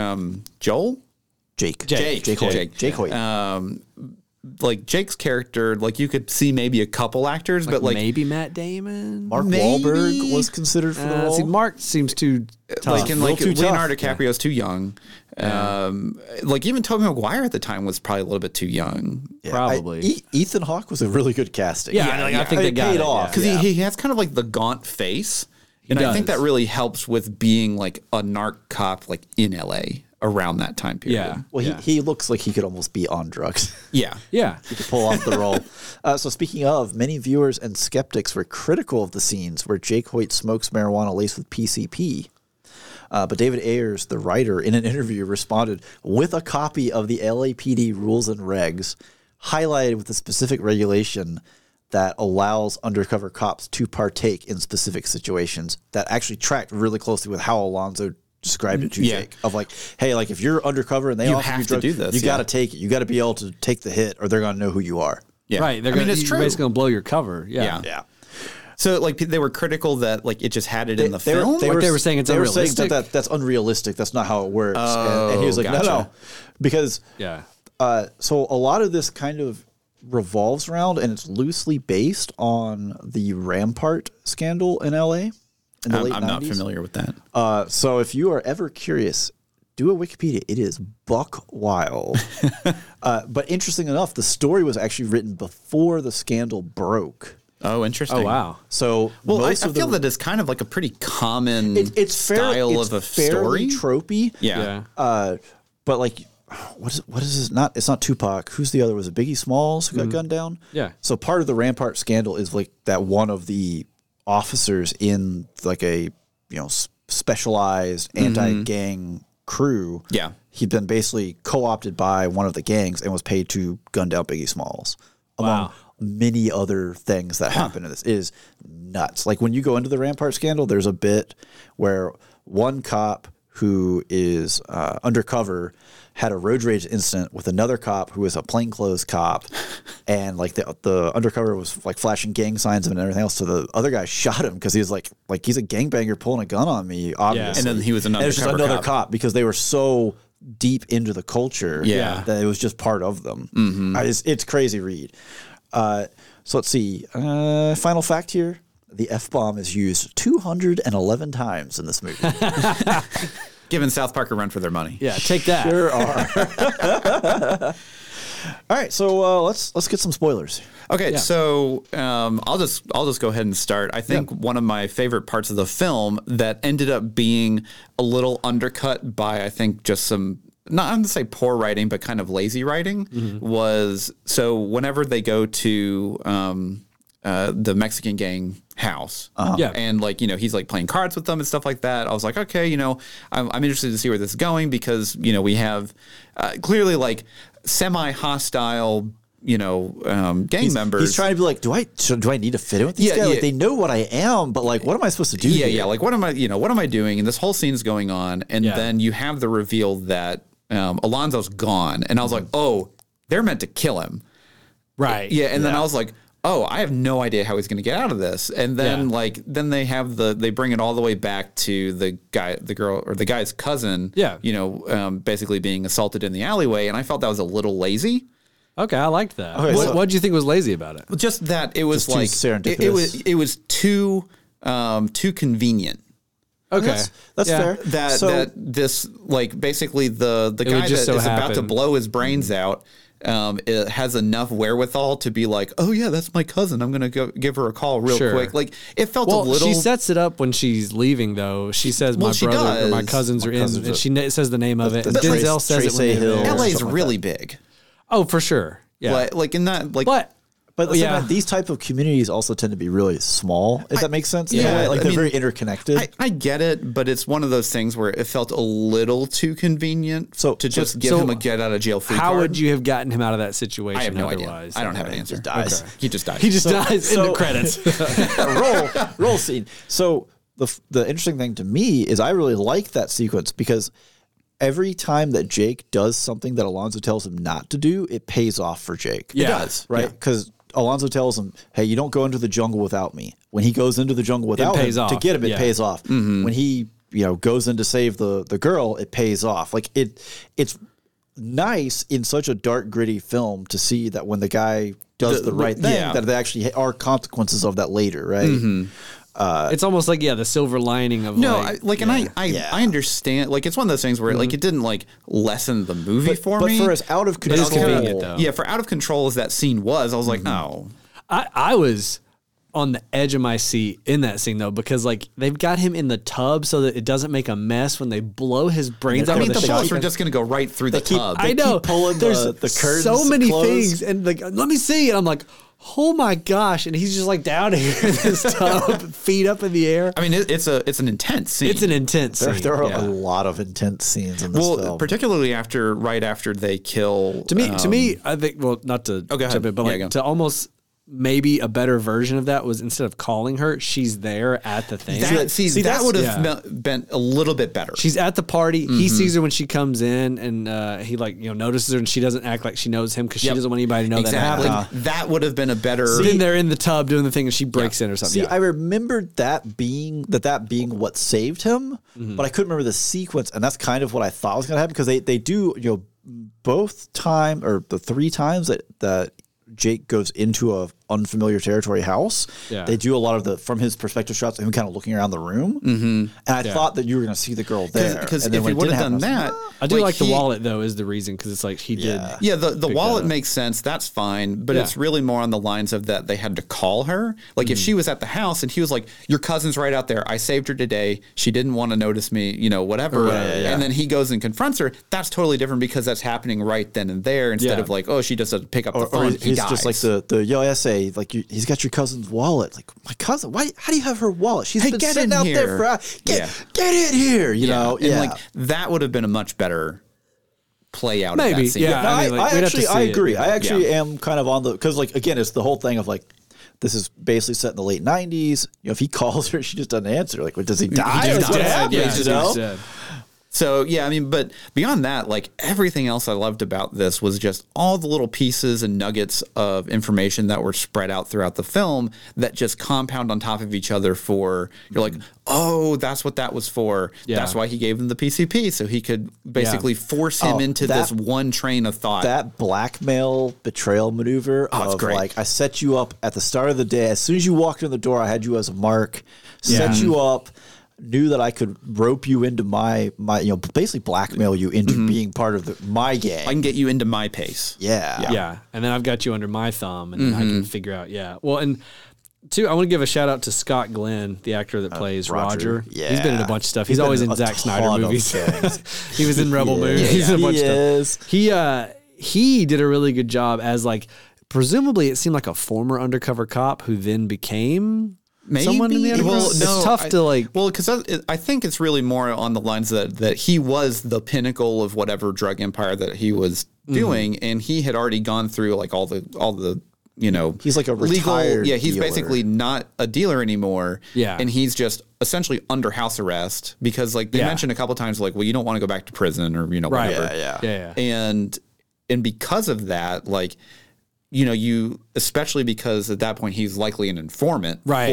Speaker 3: Joel,
Speaker 1: Jake.
Speaker 3: Jake.
Speaker 1: Jake Hoyt.
Speaker 3: Jake.
Speaker 1: Jake Hoyt.
Speaker 3: like Jake's character, like you could see maybe a couple actors, but like
Speaker 2: maybe Matt Damon.
Speaker 1: Mark
Speaker 3: maybe-
Speaker 1: Wahlberg was considered for the role.
Speaker 2: See, Mark seems too tough.
Speaker 3: like in
Speaker 1: Little
Speaker 3: like
Speaker 1: too tough.
Speaker 3: Leonardo DiCaprio's too young. Like even Tobey Maguire at the time was probably a little bit too young.
Speaker 1: Yeah,
Speaker 2: probably.
Speaker 1: Ethan Hawke was a really good casting.
Speaker 2: Yeah, I think they
Speaker 1: it
Speaker 2: got
Speaker 1: paid
Speaker 2: it,
Speaker 1: off.
Speaker 3: Because
Speaker 1: yeah.
Speaker 3: he has kind of like the gaunt face. And I think
Speaker 2: does.
Speaker 3: that really helps with being like a narc cop like in LA around that time period.
Speaker 2: Yeah.
Speaker 1: Well, he looks like he could almost be on drugs.
Speaker 3: Yeah.
Speaker 2: Yeah.
Speaker 1: He could pull off the role. So speaking of, many viewers and skeptics were critical of the scenes where Jake Hoyt smokes marijuana laced with PCP. But David Ayers, the writer, in an interview responded with a copy of the LAPD rules and regs, highlighted with a specific regulation that allows undercover cops to partake in specific situations that actually tracked really closely with how Alonzo described it to
Speaker 3: Yeah.
Speaker 1: Jake. Of like, hey, like if you're undercover and they
Speaker 3: You
Speaker 1: offer
Speaker 3: have
Speaker 1: you
Speaker 3: to
Speaker 1: drugs,
Speaker 3: do this,
Speaker 1: you got to
Speaker 3: yeah.
Speaker 1: take it. You got to be able to take the hit, or they're going to know who you are.
Speaker 3: Yeah.
Speaker 2: Right. They're
Speaker 3: I mean,
Speaker 2: gonna,
Speaker 3: it's
Speaker 2: you're
Speaker 3: true.
Speaker 2: basically gonna blow your cover. Yeah.
Speaker 3: Yeah.
Speaker 1: Yeah.
Speaker 3: So like they were critical that like it just had it in the film.
Speaker 2: They were saying it's
Speaker 1: they were saying
Speaker 2: unrealistic?
Speaker 1: that's unrealistic. That's not how it works. And he was like,
Speaker 3: gotcha.
Speaker 1: no, because
Speaker 2: Yeah.
Speaker 1: so a lot of this kind of revolves around, and it's loosely based on the Rampart scandal in LA. in the late 90s.
Speaker 3: I'm not familiar with that.
Speaker 1: So if you are ever curious, do a Wikipedia. It is buck wild. But interesting enough, the story was actually written before the scandal broke.
Speaker 3: Oh, interesting.
Speaker 2: Oh, wow.
Speaker 1: So
Speaker 3: Well, I feel that it's kind of like a pretty common style of a
Speaker 1: fairly
Speaker 3: story.
Speaker 1: tropey.
Speaker 3: Yeah.
Speaker 1: But like, what is this? Not it's not Tupac. Who's the other? Was it Biggie Smalls who got gunned down?
Speaker 2: Yeah.
Speaker 1: So part of the Rampart scandal is like that one of the officers in like a specialized anti-gang crew.
Speaker 3: Yeah.
Speaker 1: He'd been basically co-opted by one of the gangs and was paid to gun down Biggie Smalls, among many other things that happen in this. It is nuts. Like when you go into the Rampart scandal, there's a bit where one cop who is undercover had a road rage incident with another cop who was a plainclothes cop, and like the undercover was like flashing gang signs and everything else. So the other guy shot him because he was like he's a gangbanger pulling a gun on me, obviously.
Speaker 3: And then he was an
Speaker 1: and it was just
Speaker 3: undercover
Speaker 1: another cop because they were so deep into the culture that it was just part of them. It's crazy read. So let's see. Final fact here. The F-bomb is used 211 times in this movie.
Speaker 3: Giving South Park a run for their money.
Speaker 2: Yeah, take that.
Speaker 1: Sure are. All right, so let's get some spoilers.
Speaker 3: Okay, so I'll just go ahead and start. I think one of my favorite parts of the film that ended up being a little undercut by, I think, just some, not I'm going to say poor writing, but kind of lazy writing, was so whenever they go to the Mexican gang house, and like he's like playing cards with them and stuff like that. I was like, okay, I'm interested to see where this is going because we have clearly like semi-hostile gang members.
Speaker 1: He's trying to be like, do I need to fit in with these guys? Like, they know what I am, but like, what am I supposed to do?
Speaker 3: Yeah. Like, what am I doing? And this whole scene's going on, and then you have the reveal that Alonzo's gone, and I was like, oh, they're meant to kill him,
Speaker 2: right?
Speaker 3: Yeah, and then I was like, oh, I have no idea how he's going to get out of this. And then then they have they bring it all the way back to the guy's cousin. Yeah. Basically being assaulted in the alleyway. And I felt that was a little lazy.
Speaker 2: Okay. I liked that.
Speaker 1: Okay,
Speaker 2: what did you think was lazy about it?
Speaker 3: Just that it was
Speaker 1: just
Speaker 3: like, it was too convenient.
Speaker 2: Okay.
Speaker 1: That's fair.
Speaker 3: That this like basically the guy that is about to blow his brains out, it has enough wherewithal to be like, oh yeah, that's my cousin. I'm gonna go give her a call real quick. Like it felt a little.
Speaker 2: She sets it up when she's leaving, though. She says, "My brother or my cousins are in," and she says the name of it. And Denzel says it when they're there.
Speaker 3: LA is really big.
Speaker 2: Oh, for sure. Yeah.
Speaker 3: Like in that, like.
Speaker 1: But these type of communities also tend to be really small, if that makes sense.
Speaker 3: Yeah.
Speaker 1: Like they're very interconnected.
Speaker 3: I get it, but it's one of those things where it felt a little too convenient to just give him a get out of jail free card.
Speaker 2: How would you have gotten him out of that situation?
Speaker 3: I have no
Speaker 2: otherwise?
Speaker 3: idea. I don't have an answer.
Speaker 1: Dies.
Speaker 3: He just dies.
Speaker 2: He just dies in the credits.
Speaker 1: roll scene. So the interesting thing to me is I really like that sequence because every time that Jake does something that Alonzo tells him not to do, it pays off for Jake.
Speaker 2: Yeah.
Speaker 3: It does.
Speaker 1: Right? Because Alonzo tells him, hey, you don't go into the jungle without me. When he goes into the jungle without him to get him, it pays off. When he goes in to save the girl, it pays off. Like it's nice in such a dark, gritty film to see that when the guy does the right thing, that there actually are consequences of that later, right?
Speaker 2: It's almost like the silver lining of
Speaker 3: I understand. Like it's one of those things where like it didn't like lessen the movie for me.
Speaker 1: But for as out of control,
Speaker 2: convenient, though.
Speaker 3: Yeah, for out of control as that scene was, I was like, oh.
Speaker 2: I was on the edge of my seat in that scene though, because like they've got him in the tub so that it doesn't make a mess when they blow his brains out.
Speaker 3: I mean,
Speaker 2: with
Speaker 3: the
Speaker 2: shotgun.
Speaker 3: bullets were just going to go right through the tub.
Speaker 2: I know.
Speaker 1: Keep pulling
Speaker 2: There's
Speaker 1: the curtains
Speaker 2: so many
Speaker 1: closed.
Speaker 2: things, and like, let me see, and I'm like, oh my gosh, and he's just like down here in this tub, feet up in the air.
Speaker 3: I mean, it's an intense scene.
Speaker 2: It's an intense scene.
Speaker 1: There are a lot of intense scenes in this film.
Speaker 3: Particularly right after they kill.
Speaker 2: To me, I think. Well, not to jump in, but like to almost. Maybe a better version of that was instead of calling her, she's there at the thing.
Speaker 3: That would have been a little bit better.
Speaker 2: She's at the party. He sees her when she comes in, and he notices her, and she doesn't act like she knows him because she doesn't want anybody to know that happened.
Speaker 3: That would have been a better.
Speaker 2: Then they're in the tub doing the thing, and she breaks in or something.
Speaker 1: See, I remembered that being what saved him, but I couldn't remember the sequence, and that's kind of what I thought was going to happen because they do both the 3 times that Jake goes into a unfamiliar territory house.
Speaker 2: Yeah.
Speaker 1: They do a lot of the from his perspective shots of him kind of looking around the room. And I thought that you were going to see the girl there.
Speaker 3: Because
Speaker 1: And then
Speaker 3: if
Speaker 1: when
Speaker 3: he
Speaker 1: it
Speaker 3: would have
Speaker 1: didn't
Speaker 3: done
Speaker 1: happen,
Speaker 3: that,
Speaker 2: I do like the
Speaker 3: he-
Speaker 2: wallet though is the reason because it's like he did.
Speaker 3: Yeah, the wallet
Speaker 2: up.
Speaker 3: makes sense. That's fine. But
Speaker 2: Yeah.
Speaker 3: it's really more on the lines of that they had to call her. Like if she was at the house and he was like, your cousin's right out there. I saved her today. She didn't want to notice me, you know, whatever. And then he goes and confronts her. That's totally different because that's happening right then and there instead
Speaker 2: Yeah.
Speaker 3: of like, oh, she just doesn't pick up the
Speaker 1: or
Speaker 3: phone.
Speaker 1: he's just like the yo essay, like he's got your cousin's wallet. Like my cousin, why? How do you have her wallet? She's
Speaker 3: Hey,
Speaker 1: been
Speaker 3: get
Speaker 1: sitting
Speaker 3: in
Speaker 1: out
Speaker 3: here.
Speaker 1: there for get in here. You know,
Speaker 3: And like that would have been a much better play out
Speaker 2: Maybe,
Speaker 3: of that scene.
Speaker 2: yeah.
Speaker 1: No,
Speaker 2: I mean, like, we'd have to
Speaker 1: actually,
Speaker 2: see
Speaker 1: I
Speaker 2: it.
Speaker 1: agree. I actually
Speaker 3: Yeah.
Speaker 1: am kind of on the because, like, again, it's the whole thing of like, this is basically set in the late '90s. You know, if he calls her, she just doesn't answer. Like, what, does he die?
Speaker 3: just
Speaker 1: Like, what
Speaker 3: dead.
Speaker 1: happens,
Speaker 3: Yeah,
Speaker 1: you
Speaker 3: he's
Speaker 1: know?
Speaker 2: Dead.
Speaker 3: So yeah, I mean, but beyond that, like everything else I loved about this was just all the little pieces and nuggets of information that were spread out throughout the film that just compound on top of each other for you're like, oh, that's what that was for.
Speaker 2: Yeah.
Speaker 3: That's why he gave him the PCP so he could basically force him
Speaker 1: Oh,
Speaker 3: into
Speaker 1: that-
Speaker 3: this one train of thought.
Speaker 1: That blackmail betrayal maneuver
Speaker 3: it's
Speaker 1: of
Speaker 3: great.
Speaker 1: like, I set you up at the start of the day. As soon as you walked in the door, I had you as a mark, set you up. Knew that I could rope you into my you know, basically blackmail you into being part of my gang.
Speaker 3: I can get you into my pace.
Speaker 1: Yeah.
Speaker 2: Yeah. And then I've got you under my thumb and then I can figure out. Yeah. Well, and two, I want to give a shout out to Scott Glenn, the actor that plays Roger.
Speaker 1: yeah.
Speaker 2: He's been in a bunch of stuff. He's
Speaker 1: been
Speaker 2: always
Speaker 1: in
Speaker 2: in
Speaker 1: a
Speaker 2: Zack Snyder
Speaker 1: ton of
Speaker 2: movies.
Speaker 1: things.
Speaker 2: He was in Rebel Moon. He's in a bunch
Speaker 1: He
Speaker 2: of stuff. He did a really good job as like, presumably it seemed like a former undercover cop who then became
Speaker 3: Maybe.
Speaker 2: someone in the underground.
Speaker 3: Well, no,
Speaker 2: it's tough to like.
Speaker 3: Well, because I think it's really more on the lines that he was the pinnacle of whatever drug empire that he was doing, and he had already gone through like all the you know,
Speaker 1: He's like a retired
Speaker 3: Yeah, he's
Speaker 1: dealer.
Speaker 3: basically not a dealer anymore.
Speaker 2: Yeah.
Speaker 3: And he's just essentially under house arrest because like they
Speaker 2: Yeah.
Speaker 3: mentioned a couple times like, well, you don't want to go back to prison or you know
Speaker 2: Right.
Speaker 3: whatever.
Speaker 2: Yeah.
Speaker 3: And because of that, like, you know, you especially because at that point he's likely an informant
Speaker 2: Right.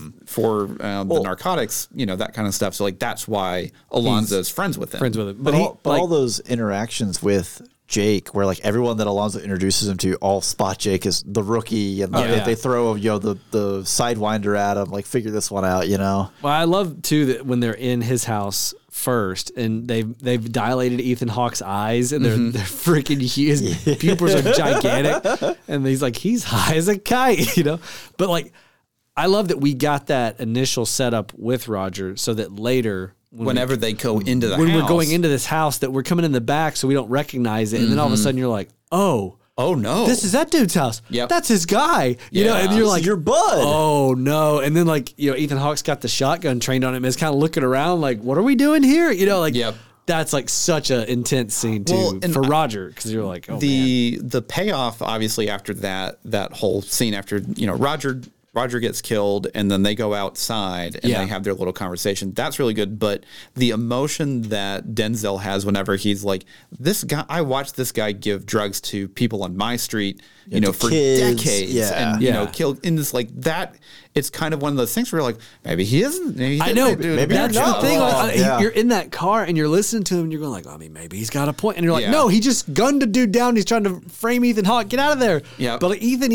Speaker 3: for the narcotics, you know, that kind of stuff. So like that's why Alonzo's friends with him.
Speaker 2: Friends with it.
Speaker 1: But,
Speaker 2: But,
Speaker 1: all those interactions with Jake, where like everyone that Alonzo introduces him to, all spot Jake as the rookie, and
Speaker 2: yeah.
Speaker 1: they throw you know the sidewinder at him, like figure this one out, you know.
Speaker 2: Well, I love too that when they're in his house first, and they've dilated Ethan Hawke's eyes, and they're freaking huge. His pupils are gigantic, and he's high as a kite, you know. But like, I love that we got that initial setup with Roger, so that later.
Speaker 3: Whenever they go into the
Speaker 2: When
Speaker 3: house.
Speaker 2: we're going into this house, that we're coming in the back, so we don't recognize it, and then all of a sudden you're like, oh.
Speaker 3: Oh no.
Speaker 2: This is that dude's house.
Speaker 3: Yep.
Speaker 2: That's his guy. You know, and
Speaker 3: Yeah.
Speaker 2: you're like,
Speaker 1: your bud.
Speaker 2: oh no. And then like, you know, Ethan Hawke's got the shotgun trained on him. Is kind of looking around like, what are we doing here? You know, like
Speaker 3: Yep.
Speaker 2: that's like such a intense scene too
Speaker 3: Well, and
Speaker 2: for Roger. Cause you're like, oh man.
Speaker 3: the payoff obviously after that whole scene after, you know, Roger gets killed and then they go outside and
Speaker 2: Yeah.
Speaker 3: they have their little conversation. That's really good. But the emotion that Denzel has whenever he's like, this guy, I watched this guy give drugs to people on my street, you know,
Speaker 1: to
Speaker 3: for
Speaker 1: kids.
Speaker 3: decades
Speaker 1: Yeah.
Speaker 3: and, you know,
Speaker 2: Yeah.
Speaker 3: killed in this like that. It's kind of one of those things where you're like, maybe he isn't. Maybe he
Speaker 2: I
Speaker 3: didn't
Speaker 2: know.
Speaker 3: do a
Speaker 1: maybe
Speaker 3: bad
Speaker 2: That's
Speaker 3: job.
Speaker 2: the thing. Like,
Speaker 1: Yeah.
Speaker 2: you're in that car and you're listening to him and you're going like, I mean, maybe he's got a point. And you're like,
Speaker 3: Yeah.
Speaker 2: no, he just gunned a dude down. He's trying to frame Ethan Hawke. Get out of there.
Speaker 3: Yep.
Speaker 2: But like, Ethan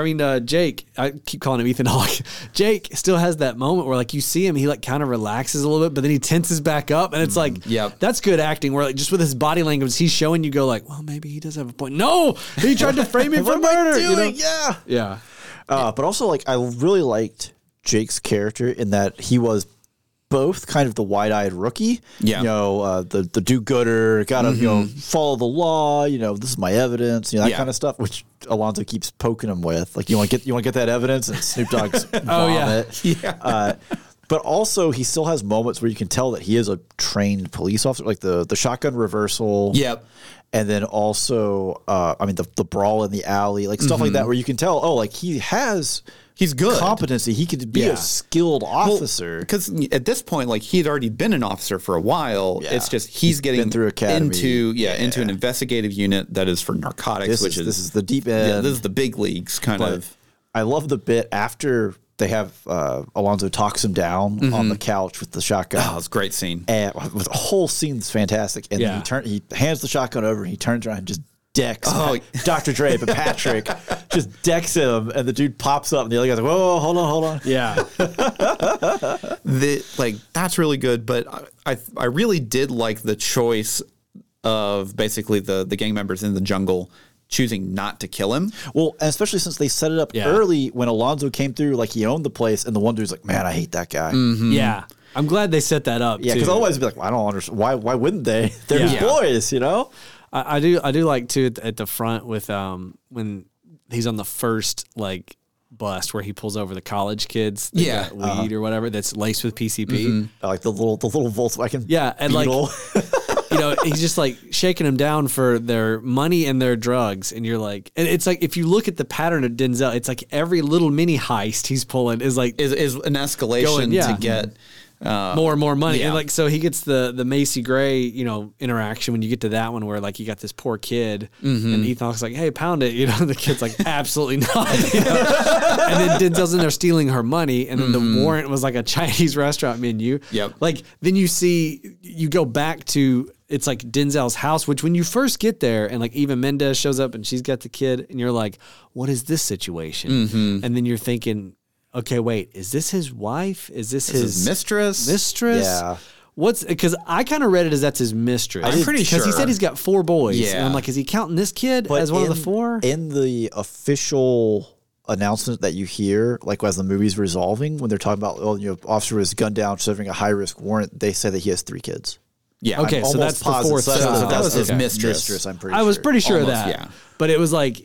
Speaker 2: Jake, I keep calling him Ethan Hawke. Jake still has that moment where like you see him, he like kind of relaxes a little bit, but then he tenses back up. And it's like,
Speaker 3: Yep.
Speaker 2: that's good acting where like just with his body language, he's showing you go like, well, maybe he does have a point. No, he tried to frame him for
Speaker 1: What am I
Speaker 2: murder. You know?
Speaker 1: doing? Yeah.
Speaker 2: Yeah.
Speaker 1: But also, like, I really liked Jake's character in that he was both kind of the wide-eyed rookie,
Speaker 3: Yeah.
Speaker 1: you know, the do-gooder, gotta you know follow the law, you know, this is my evidence, you know, that
Speaker 3: Yeah.
Speaker 1: kind of stuff, which Alonzo keeps poking him with, like, you want to get that evidence, and Snoop Dogg's
Speaker 2: Oh, yeah.
Speaker 1: vomit. But also, he still has moments where you can tell that he is a trained police officer, like the shotgun reversal.
Speaker 3: Yep.
Speaker 1: And then also, I mean, the brawl in the alley, like stuff like that, where you can tell, oh, like he's
Speaker 3: good.
Speaker 1: competency. He could be
Speaker 2: Yeah.
Speaker 1: a skilled officer.
Speaker 3: Because at this point, like he had already been an officer for a while.
Speaker 1: Yeah.
Speaker 3: It's just he's getting
Speaker 1: been through academy.
Speaker 3: into an investigative unit that is for narcotics,
Speaker 1: this is the deep end.
Speaker 3: this is the big leagues kind
Speaker 1: But
Speaker 3: of.
Speaker 1: I love the bit after they have Alonzo talks him down on the couch with the shotgun.
Speaker 3: Oh, it's a great scene.
Speaker 1: And the whole scene's fantastic. And
Speaker 2: Yeah.
Speaker 1: then he hands the shotgun over and he turns around and just decks Dr. Dre, but Patrick just decks him, and the dude pops up, and the other guy's like, whoa, hold on.
Speaker 2: Yeah.
Speaker 3: That's really good, but I really did like the choice of basically the gang members in the jungle choosing not to kill him.
Speaker 1: Well, and especially since they set it up early when Alonzo came through, like he owned the place, and the one dude's like, man, I hate that guy.
Speaker 2: Yeah. I'm glad they set that up.
Speaker 1: Yeah, because otherwise it'd be like, well, I don't understand. Why wouldn't they? They're his boys, you know?
Speaker 2: I do like too at the front with when he's on the first like bus where he pulls over the college kids that got weed or whatever that's laced with PCP.
Speaker 1: Like the little Volkswagen.
Speaker 2: Yeah, and
Speaker 1: Beetle.
Speaker 2: like he's just like shaking them down for their money and their drugs, and you're like, and it's like if you look at the pattern of Denzel, it's like every little mini heist he's pulling is like
Speaker 3: is an escalation to get
Speaker 2: more and more money. And like, so he gets the Macy Gray, interaction when you get to that one where like you got this poor kid and Ethan Hawke's like, hey, pound it. The kid's like, absolutely not. And then Denzel's in there stealing her money. And then the warrant was like a Chinese restaurant menu.
Speaker 3: Yep.
Speaker 2: Like then you go back to, it's like Denzel's house, which when you first get there and like Eva Mendes shows up and she's got the kid and you're like, what is this situation? And then you're thinking, okay, wait, is this his wife? Is this his
Speaker 3: mistress?
Speaker 2: Yeah. Because I kind of read it as that's his mistress.
Speaker 3: I'm pretty sure.
Speaker 2: Because he said he's got 4 boys.
Speaker 3: Yeah.
Speaker 2: And I'm like, is he counting this kid as one of the 4?
Speaker 1: In the official announcement that you hear, like as the movie's resolving, when they're talking about, officer was gunned down serving a high-risk warrant, they say that he has 3 kids.
Speaker 3: Yeah.
Speaker 2: Okay, so that's the 4th child.
Speaker 3: That was his mistress.
Speaker 1: I'm pretty
Speaker 2: I was pretty sure of
Speaker 3: Almost,
Speaker 2: that.
Speaker 3: yeah.
Speaker 2: But it was like,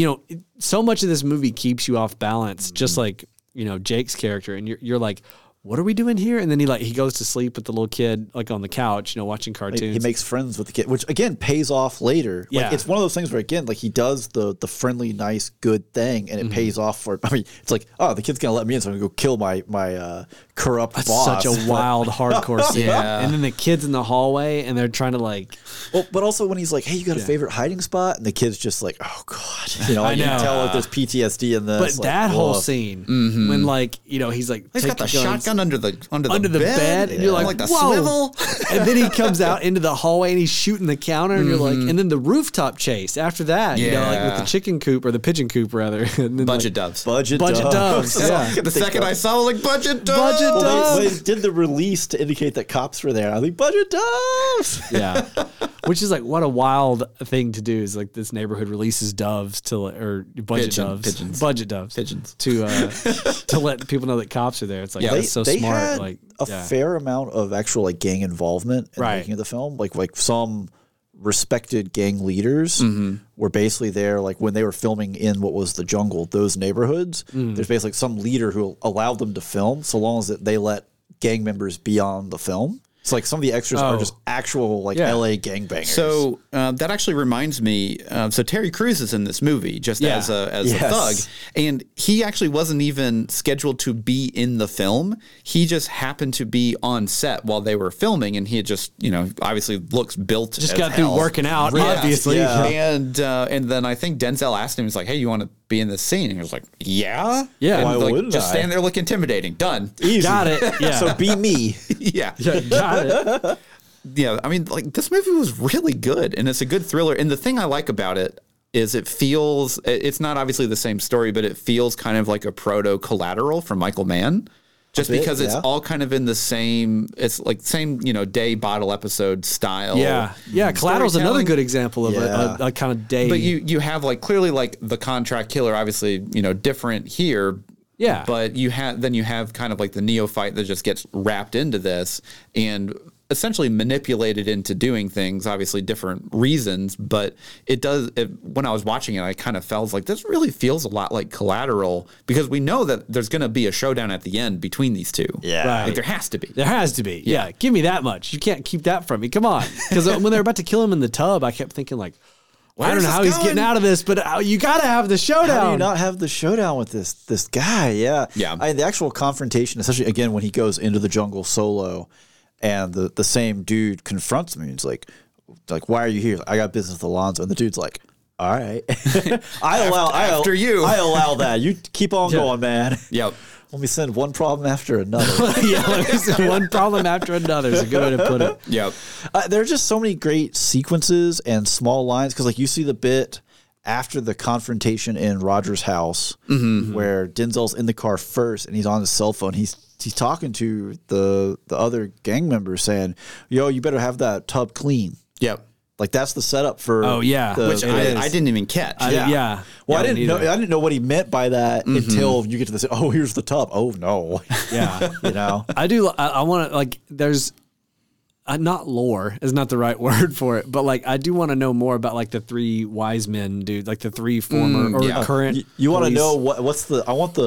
Speaker 2: so much of this movie keeps you off balance, just like, Jake's character. And you're like, what are we doing here? And then he goes to sleep with the little kid, like on the couch, watching cartoons.
Speaker 1: He makes friends with the kid, which again pays off later.
Speaker 2: Yeah.
Speaker 1: Like, it's one of those things where again, like he does the friendly, nice, good thing, and it pays off for. I mean, it's like, oh, the kid's gonna let me in, so I'm gonna go kill my corrupt boss.
Speaker 2: Such a wild, hardcore scene.
Speaker 3: Yeah.
Speaker 2: And then the kid's in the hallway, and they're trying to like.
Speaker 1: Well, but also when he's like, hey, you got a favorite hiding spot, and the kid's just like, oh god,
Speaker 2: I
Speaker 1: you can
Speaker 2: know.
Speaker 1: tell if there's PTSD in this.
Speaker 2: But that whole scene when he's like,
Speaker 3: He's got the shotgun under the
Speaker 2: bed, and you're like,
Speaker 3: the
Speaker 2: whoa.
Speaker 3: swivel.
Speaker 2: And then he comes out into the hallway and he's shooting the counter, and you're like, and then the rooftop chase after that, like with the chicken coop or the pigeon coop rather. And then
Speaker 3: Budget doves.
Speaker 1: Budget
Speaker 2: doves. Yeah.
Speaker 3: The second I saw, I was like, budget doves.
Speaker 2: Budget doves.
Speaker 1: They did the release to indicate that cops were there. I think budget doves.
Speaker 2: Yeah. Which is like, what a wild thing to do is like this neighborhood releases doves budget doves
Speaker 3: Pigeons.
Speaker 2: to let people know that cops are there. It's like, that's so
Speaker 1: they
Speaker 2: smart.
Speaker 1: Had
Speaker 2: like
Speaker 1: a fair amount of actual like gang involvement in the making of the film. Like some respected gang leaders were basically there, like when they were filming in what was the jungle, those neighborhoods. There's basically some leader who allowed them to film so long as they let gang members be on the film. It's like some of the extras are just actual like LA gangbangers.
Speaker 3: So that actually reminds me. So Terry Crews is in this movie just as a thug, and he actually wasn't even scheduled to be in the film. He just happened to be on set while they were filming, and he had just obviously looks built.
Speaker 2: Just
Speaker 3: as
Speaker 2: got
Speaker 3: hell.
Speaker 2: through working out, obviously.
Speaker 1: Yeah.
Speaker 3: And then I think Denzel asked him, he's like, "Hey, you want to be in this scene?" And he was like, "Yeah,
Speaker 2: yeah."
Speaker 3: And
Speaker 1: Why
Speaker 3: like,
Speaker 1: wouldn't
Speaker 3: just
Speaker 1: I?
Speaker 3: stand there, look intimidating. Done.
Speaker 1: Easy.
Speaker 2: Got it. Yeah.
Speaker 1: So be me.
Speaker 3: Yeah.
Speaker 2: Got it.
Speaker 3: Yeah, I mean, like this movie was really good, and it's a good thriller. And the thing I like about it is it's not obviously the same story, but it feels kind of like a proto Collateral from Michael Mann, just because it's all kind of in the same, it's like same, day bottle episode style.
Speaker 2: Yeah. Collateral's another good example of a kind of day.
Speaker 3: But you have like clearly like the contract killer, obviously, different here.
Speaker 2: Yeah.
Speaker 3: But you have kind of like the neophyte that just gets wrapped into this and essentially manipulated into doing things, obviously different reasons, but when I was watching it, I kind of felt like this really feels a lot like Collateral, because we know that there's going to be a showdown at the end between these two.
Speaker 1: Yeah.
Speaker 2: Right.
Speaker 3: Like there has to be.
Speaker 2: There has to be. Yeah. Give me that much. You can't keep that from me. Come on. Because when they were about to kill him in the tub, I kept thinking like, I don't know how he's getting out of this, but you got to have the showdown.
Speaker 1: How do you not have the showdown with this guy? Yeah.
Speaker 3: Yeah.
Speaker 1: The actual confrontation, especially again when he goes into the jungle solo, and the same dude confronts him. He's like, why are you here? I got business with Alonzo. And the dude's like, all right, I allow
Speaker 3: you.
Speaker 1: I allow that. You keep on going, man.
Speaker 3: Yep.
Speaker 1: When we send one problem after another.
Speaker 2: Yeah, one problem after another is a good way to put it.
Speaker 3: Yep.
Speaker 1: There are just so many great sequences and small lines because, like, you see the bit after the confrontation in Roger's house where Denzel's in the car first and he's on his cell phone. He's talking to the other gang members saying, "Yo, you better have that tub clean."
Speaker 3: Yep.
Speaker 1: Like that's the setup for.
Speaker 2: Oh, yeah.
Speaker 3: Which I didn't even catch.
Speaker 2: Yeah.
Speaker 1: Well,
Speaker 2: Yeah,
Speaker 1: I didn't know what he meant by that until you get to this. Oh, here's the tub. Oh no.
Speaker 2: Yeah.
Speaker 1: You know.
Speaker 2: I want to, like, there's not lore is not the right word for it, but like I do want to know more about like the three wise men, dude, like the three former or current.
Speaker 1: You want to
Speaker 2: police.
Speaker 1: know what's the? I want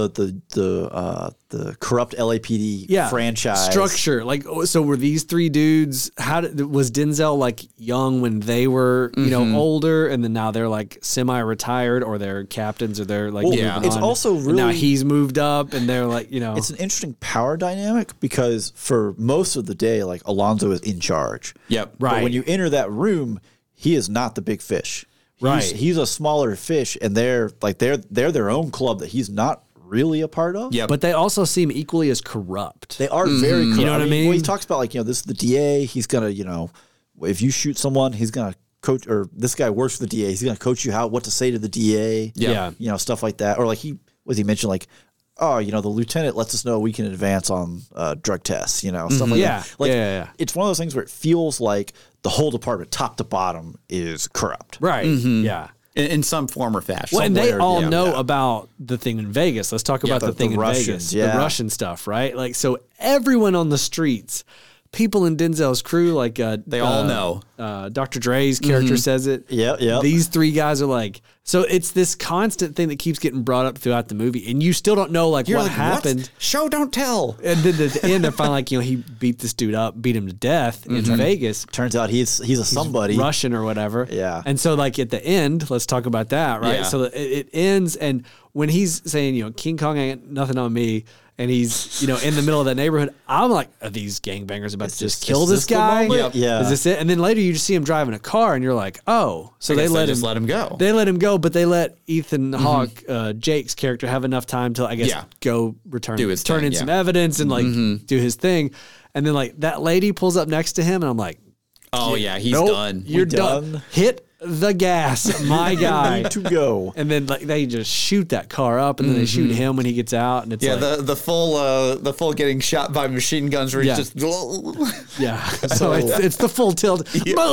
Speaker 1: the corrupt LAPD franchise
Speaker 2: structure. Like, so were these three dudes? Was Denzel like young when they were, you know, older, and then now they're like semi-retired, or they're captains, or they're like,
Speaker 3: Well,
Speaker 2: moving
Speaker 1: it's
Speaker 2: on,
Speaker 1: also
Speaker 2: and
Speaker 1: really
Speaker 2: now he's moved up, and they're like, you know,
Speaker 1: It's an interesting power dynamic because for most of the day, like Alonzo is in charge.
Speaker 3: Yep.
Speaker 1: But
Speaker 2: Right.
Speaker 1: when you enter that room, he is not the big fish.
Speaker 2: Right.
Speaker 1: He's a smaller fish, and they're their own club that he's not really a part of.
Speaker 3: Yep.
Speaker 2: but they also seem equally as corrupt.
Speaker 1: They are very corrupt.
Speaker 2: You know what I mean?
Speaker 1: Well, he talks about like, you know, this is the DA. He's gonna, you know, if you shoot someone, he's gonna coach, or this guy works for the DA. He's gonna coach you what to say to the DA.
Speaker 2: Yeah.
Speaker 1: You know, stuff like that. Or like he mentioned like, oh, you know, the lieutenant lets us know we can advance on drug tests, you know, stuff like
Speaker 2: Yeah.
Speaker 1: that. Like,
Speaker 2: Yeah.
Speaker 1: it's one of those things where it feels like the whole department, top to bottom, is corrupt.
Speaker 2: Right. Yeah.
Speaker 3: In some form or fashion.
Speaker 2: Well, and they
Speaker 1: Somewhere,
Speaker 2: all
Speaker 1: yeah.
Speaker 2: know about the thing in Vegas. Let's talk about the thing
Speaker 1: the
Speaker 2: in
Speaker 1: Russians,
Speaker 2: Vegas,
Speaker 1: yeah.
Speaker 2: the Russian stuff, right? Like, so everyone on the streets, people in Denzel's crew, like
Speaker 3: They all know.
Speaker 2: Dr. Dre's character says it.
Speaker 1: Yeah.
Speaker 2: These three guys are like, so it's this constant thing that keeps getting brought up throughout the movie, and you still don't know like
Speaker 3: You're
Speaker 2: what
Speaker 3: like,
Speaker 2: happened.
Speaker 3: Show, don't tell.
Speaker 2: And then at the end, they're finally like, you know, he beat this dude up, beat him to death in Vegas.
Speaker 1: Turns out he's a somebody.
Speaker 2: Russian or whatever.
Speaker 1: Yeah.
Speaker 2: And so like at the end, let's talk about that, right?
Speaker 3: Yeah.
Speaker 2: So it ends, and when he's saying, you know, King Kong ain't nothing on me, and he's, you know, in the middle of that neighborhood, I'm like, are these gangbangers about to just kill this
Speaker 1: the
Speaker 2: guy?
Speaker 1: moment? Yep. Yeah.
Speaker 2: Is this it? And then later you just see him driving a car, and you're like, oh, so they
Speaker 3: just let him go.
Speaker 2: They let him go, but they let Ethan Hawke, Jake's character, have enough time to, I guess,
Speaker 3: Yeah.
Speaker 2: go
Speaker 3: Do his
Speaker 2: turn
Speaker 3: thing,
Speaker 2: in
Speaker 3: yeah.
Speaker 2: some evidence and like do his thing. And then like that lady pulls up next to him, and I'm like,
Speaker 3: Oh yeah, he's
Speaker 2: nope,
Speaker 3: done.
Speaker 2: You're
Speaker 1: We
Speaker 2: done.
Speaker 1: done.
Speaker 2: Hit the gas, my guy.
Speaker 1: Need to go.
Speaker 2: And then like they just shoot that car up, and then they shoot him when he gets out, and it's
Speaker 3: Yeah,
Speaker 2: like,
Speaker 3: the full getting shot by machine guns where he's
Speaker 2: Yeah.
Speaker 3: just
Speaker 2: yeah. So it's the full tilt.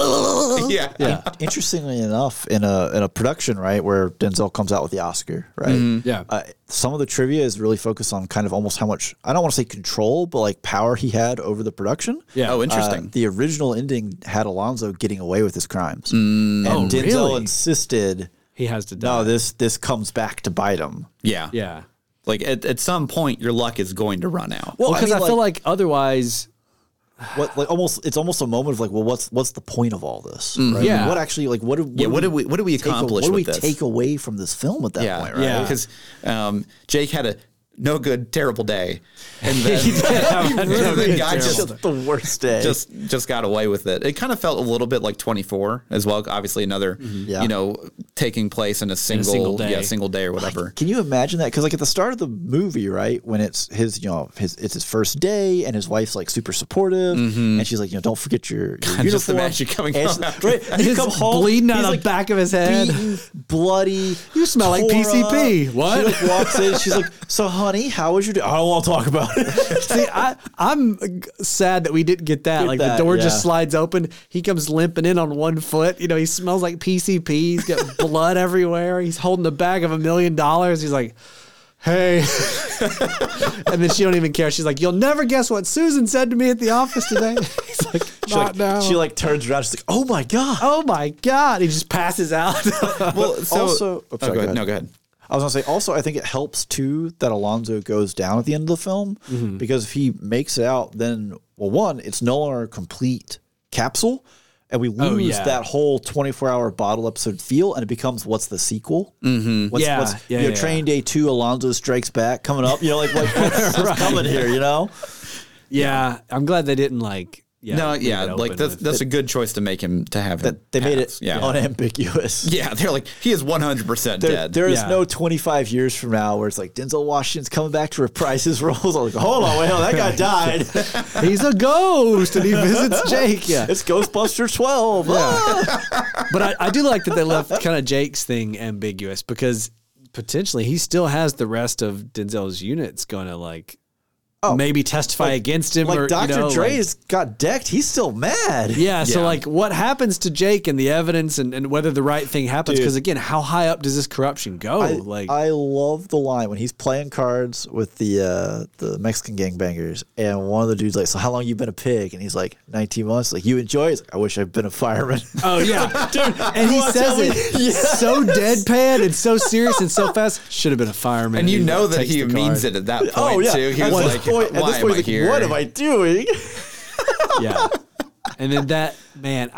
Speaker 3: yeah.
Speaker 2: Yeah.
Speaker 1: Interestingly enough, in a production, right, where Denzel comes out with the Oscar, right?
Speaker 2: Yeah.
Speaker 1: Some of the trivia is really focused on kind of almost how much, I don't want to say control, but like power he had over the production.
Speaker 2: Yeah.
Speaker 3: Oh, interesting.
Speaker 1: The original ending had Alonzo getting away with his crimes, and
Speaker 2: Oh,
Speaker 1: Denzel
Speaker 2: really?
Speaker 1: insisted,
Speaker 2: He has to die.
Speaker 1: no, this comes back to bite him.
Speaker 3: Yeah.
Speaker 2: Yeah.
Speaker 3: Like at some point, your luck is going to run out.
Speaker 2: Well,
Speaker 1: I
Speaker 2: because
Speaker 1: mean,
Speaker 2: I feel like otherwise,
Speaker 1: It's almost a moment of like, well, what's the point of all this? Right?
Speaker 2: Yeah.
Speaker 1: What actually, like, what
Speaker 3: Yeah, what did we accomplish
Speaker 1: What do we
Speaker 3: with this?
Speaker 1: take away from this film at that
Speaker 3: Yeah,
Speaker 1: point? Right?
Speaker 2: Yeah.
Speaker 3: Because Jake had a no good, terrible day, and then
Speaker 2: He did have a no
Speaker 3: the
Speaker 2: good,
Speaker 3: guy
Speaker 2: terrible
Speaker 3: just
Speaker 1: The worst day.
Speaker 3: just got away with it. It kind of felt a little bit like 24 as well. Obviously, another
Speaker 1: Yeah.
Speaker 3: you know taking place in a single
Speaker 2: day.
Speaker 3: single day or whatever.
Speaker 1: Can you imagine that? Because like at the start of the movie, right, when it's his, it's his first day, and his wife's like super supportive, and she's like, don't forget your uniform.
Speaker 3: Just imagine coming
Speaker 1: And
Speaker 3: home
Speaker 1: it's-
Speaker 3: after
Speaker 1: right, and he
Speaker 2: He's
Speaker 1: come home,
Speaker 2: bleeding out
Speaker 1: he's,
Speaker 2: the
Speaker 1: like,
Speaker 2: back of his head.
Speaker 1: beaten, bloody.
Speaker 2: You smell like
Speaker 1: tore
Speaker 2: PCP.
Speaker 1: up.
Speaker 2: What?
Speaker 1: She like walks in. She's like, "So, honey, how was your day?" I don't want to talk about it.
Speaker 2: See, I'm sad that we didn't get that.
Speaker 1: Get
Speaker 2: Like
Speaker 1: that,
Speaker 2: the door
Speaker 1: yeah.
Speaker 2: just slides open. He comes limping in on one foot. You know, he smells like PCP. He's got blood everywhere. He's holding the bag of $1 million. He's like, hey. And then she don't even care. She's like, you'll never guess what Susan said to me at the office today. He's like, not now.
Speaker 1: She like turns around. She's like, "Oh my god."
Speaker 2: Oh my God. He just passes out.
Speaker 3: Well, so
Speaker 1: Also-
Speaker 3: oh,
Speaker 1: sorry,
Speaker 3: go
Speaker 1: go
Speaker 3: ahead.
Speaker 1: ahead.
Speaker 3: No, go ahead.
Speaker 1: I was gonna say also I think it helps too that Alonzo goes down at the end of the film because if he makes it out, then one, it's no longer a complete capsule, and we lose
Speaker 2: yeah.
Speaker 1: that whole 24-hour bottle episode feel, and it becomes what's the sequel? What's,
Speaker 2: Yeah,
Speaker 1: what's,
Speaker 2: yeah,
Speaker 1: you know,
Speaker 2: yeah.
Speaker 1: Training Day 2, Alonzo Strikes Back coming up. You know, like what's coming here? You know,
Speaker 2: Yeah. I'm glad they didn't
Speaker 3: No,
Speaker 2: leave
Speaker 3: yeah,
Speaker 2: it
Speaker 3: like
Speaker 2: open
Speaker 3: that's a good choice to make him to have him.
Speaker 1: They made
Speaker 3: pass.
Speaker 1: it
Speaker 3: Yeah.
Speaker 1: unambiguous.
Speaker 3: Yeah, they're like he is 100% dead.
Speaker 1: There is
Speaker 2: Yeah.
Speaker 1: no 25 years from now where it's like Denzel Washington's coming back to reprise his roles. I'm like, hold on, wait, that guy died.
Speaker 2: He's a ghost and he visits Jake. Yeah.
Speaker 1: It's Ghostbusters 12. Ah!
Speaker 2: But I do like that they left kind of Jake's thing ambiguous because potentially he still has the rest of Denzel's units going to like maybe testify against him.
Speaker 1: Like
Speaker 2: or,
Speaker 1: Dr.
Speaker 2: you know,
Speaker 1: Dre's got decked. He's still mad.
Speaker 2: Yeah, so
Speaker 3: Yeah.
Speaker 2: like what happens to Jake and the evidence and whether the right thing happens?
Speaker 1: Dude.
Speaker 2: Because again, how high up does this corruption go?
Speaker 1: I love the line when he's playing cards with the Mexican gangbangers, and one of the dudes like, "So how long you been a pig?" And he's like, 19 months. Like, you enjoy it? He's like, I wish I'd been a fireman.
Speaker 2: oh yeah, dude, and he
Speaker 1: wanna
Speaker 2: says
Speaker 1: tell me?
Speaker 2: it so deadpan and so serious and so fast. Should have been a fireman.
Speaker 3: and you know that
Speaker 2: takes
Speaker 3: he
Speaker 2: the
Speaker 3: means
Speaker 2: card.
Speaker 3: it at that point
Speaker 1: Oh yeah.
Speaker 3: too. He
Speaker 1: At
Speaker 3: was
Speaker 1: this
Speaker 3: like,
Speaker 1: point, at
Speaker 3: "Why
Speaker 1: this
Speaker 3: am
Speaker 1: point,
Speaker 3: I
Speaker 1: he's like,
Speaker 3: here?"
Speaker 1: what am I doing?
Speaker 2: Yeah. And then that man,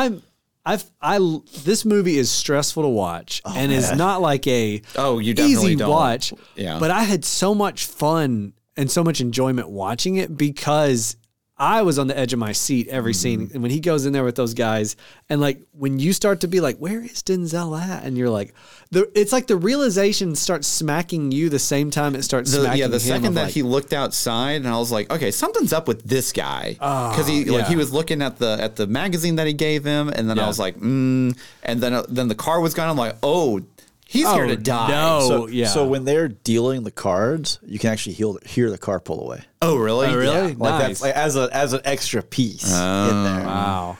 Speaker 2: this movie is stressful to watch and is not like a
Speaker 3: Oh, you definitely
Speaker 2: easy
Speaker 3: don't.
Speaker 2: watch.
Speaker 3: Yeah.
Speaker 2: But I had so much fun and so much enjoyment watching it because I was on the edge of my seat every scene. And when he goes in there with those guys, and like when you start to be like, where is Denzel at? And you're like, it's like the realization starts smacking you the same time it starts smacking him.
Speaker 3: The second
Speaker 2: of
Speaker 3: that
Speaker 2: like,
Speaker 3: he looked outside, and I was like, okay, something's up with this guy because he was looking at the magazine that he gave him, and then I
Speaker 2: Yeah.
Speaker 3: was like, and then the car was gone. I'm like, oh, he's here to die.
Speaker 2: No,
Speaker 1: So when they're dealing the cards, you can actually hear the car pull away.
Speaker 3: Oh, really?
Speaker 2: Oh, really?
Speaker 1: Yeah, like
Speaker 2: Nice.
Speaker 1: that's like as an extra piece in there.
Speaker 2: Wow.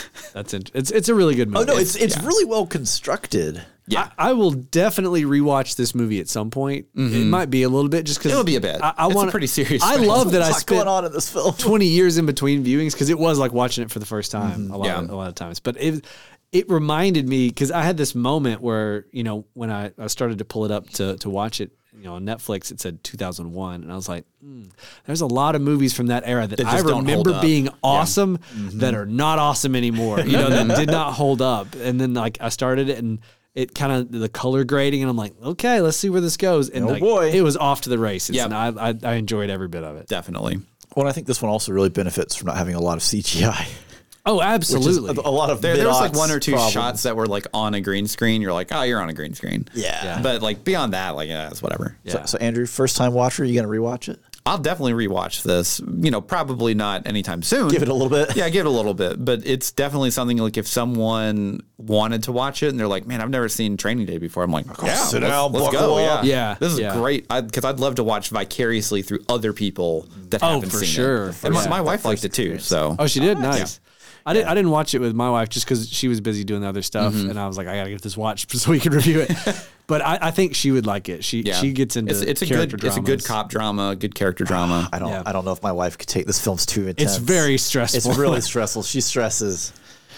Speaker 2: It's a really good movie.
Speaker 1: Oh no, it's really well constructed.
Speaker 3: Yeah.
Speaker 2: I will definitely rewatch this movie at some point. It might be a little bit just because
Speaker 3: It'll be a bit.
Speaker 2: I
Speaker 3: It's a
Speaker 2: want
Speaker 3: pretty serious
Speaker 2: I
Speaker 3: film.
Speaker 2: love that I
Speaker 1: What's
Speaker 2: spent
Speaker 1: going on in this film?
Speaker 2: 20 years in between viewings because it was like watching it for the first time a lot of times. But it reminded me because I had this moment where when I started to pull it up to watch it. On Netflix, it said 2001, and I was like, "There's a lot of movies from that era that I
Speaker 3: just don't hold
Speaker 2: remember
Speaker 3: up.
Speaker 2: being awesome that are not awesome anymore. That did not hold up." And then like I started it, and it kind of the color grading, and I'm like, "Okay, let's see where this goes." And
Speaker 1: boy.
Speaker 2: it was off to the races.
Speaker 3: Yep.
Speaker 2: And I enjoyed every bit of it.
Speaker 3: Definitely.
Speaker 1: Well, I think this one also really benefits from not having a lot of CGI.
Speaker 2: Oh,
Speaker 1: Which is
Speaker 2: absolutely.
Speaker 1: a lot of
Speaker 3: There was like
Speaker 1: mid-aughts
Speaker 3: one or two
Speaker 1: problems.
Speaker 3: shots that were like on a green screen. You're like, oh, you're on a green screen.
Speaker 1: Yeah.
Speaker 3: But like beyond that, like, yeah, it's whatever.
Speaker 2: Yeah.
Speaker 1: So Andrew, first time watcher, you gonna rewatch it?
Speaker 3: I'll definitely rewatch this. Probably not anytime soon.
Speaker 1: Give it a little bit.
Speaker 3: Yeah, give it a little bit. But it's definitely something like if someone wanted to watch it and they're like, man, I've never seen Training Day before. I'm like, yeah,
Speaker 1: sit
Speaker 3: let's,
Speaker 1: down,
Speaker 3: let's
Speaker 1: buckle
Speaker 3: go.
Speaker 1: up.
Speaker 2: Yeah,
Speaker 3: This is
Speaker 2: yeah.
Speaker 3: great. Because I'd love to watch vicariously through other people that
Speaker 2: Oh,
Speaker 3: haven't
Speaker 2: for
Speaker 3: seen
Speaker 2: sure.
Speaker 3: it. And
Speaker 2: Yeah.
Speaker 3: my wife liked it too. So
Speaker 2: Oh, she did? Nice. I didn't watch it with my wife just because she was busy doing other stuff, and I was like, I gotta get this watched so we can review it. But I think she would like it. She gets into
Speaker 3: it's a
Speaker 2: character
Speaker 3: good
Speaker 2: dramas.
Speaker 3: cop drama, good character drama.
Speaker 1: I don't.
Speaker 2: Yeah.
Speaker 1: I don't know if my wife could take this. Film's too intense.
Speaker 2: It's very stressful.
Speaker 1: It's really stressful. She stresses.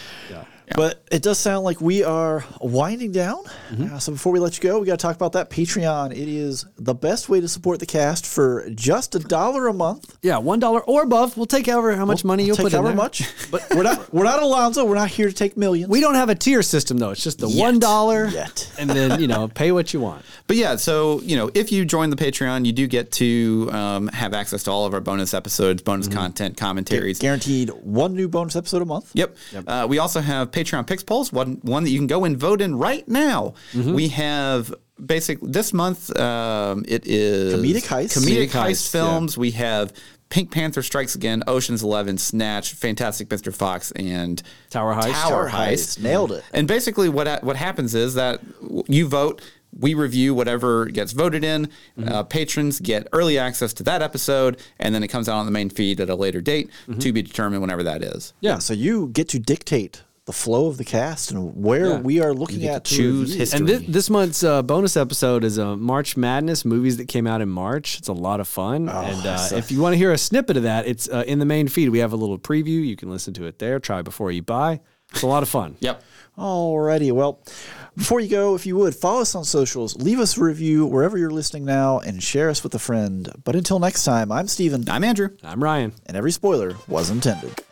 Speaker 1: But it does sound like we are winding down. So before we let you go, we got to talk about that Patreon. It is the best way to support the cast for just $1 a month.
Speaker 2: Yeah, $1 or above. We'll take however how much money you'll
Speaker 1: Take
Speaker 2: put in
Speaker 1: however
Speaker 2: there.
Speaker 1: much. But we're not Alonzo. We're not here to take millions.
Speaker 2: We don't have a tier system though. It's just the
Speaker 1: Yet.
Speaker 2: $1,
Speaker 1: Yet.
Speaker 2: and then pay what you want.
Speaker 3: But yeah, so if you join the Patreon, you do get to have access to all of our bonus episodes, bonus content, commentaries.
Speaker 1: Guaranteed one new bonus episode a month.
Speaker 3: Yep. We also have Patreon Picks Polls, one that you can go and vote in right now. We have this month. It is
Speaker 1: Comedic heist.
Speaker 3: Comedic
Speaker 2: Heist,
Speaker 3: heist films. We have Pink Panther Strikes Again, Ocean's 11, Snatch, Fantastic Mr. Fox, and
Speaker 2: Tower Heist.
Speaker 3: Tower Heist.
Speaker 1: Nailed it.
Speaker 3: And basically, what happens is that you vote. We review whatever gets voted in. Patrons get early access to that episode, and then it comes out on the main feed at a later date to be determined whenever that is.
Speaker 1: Yeah. So you get to dictate the flow of the cast and where we are looking at to
Speaker 3: choose
Speaker 1: review.
Speaker 3: history.
Speaker 2: And this month's bonus episode is March Madness, movies that came out in March. It's a lot of fun. And if you want to hear a snippet of that, it's in the main feed. We have a little preview. You can listen to it there. Try before you buy. It's a lot of fun.
Speaker 3: Yep.
Speaker 1: Alrighty, well, before you go, if you would, follow us on socials, leave us a review wherever you're listening now, and share us with a friend. But until next time, I'm Steven,
Speaker 3: I'm Andrew.
Speaker 2: I'm Ryan.
Speaker 1: and every spoiler was intended.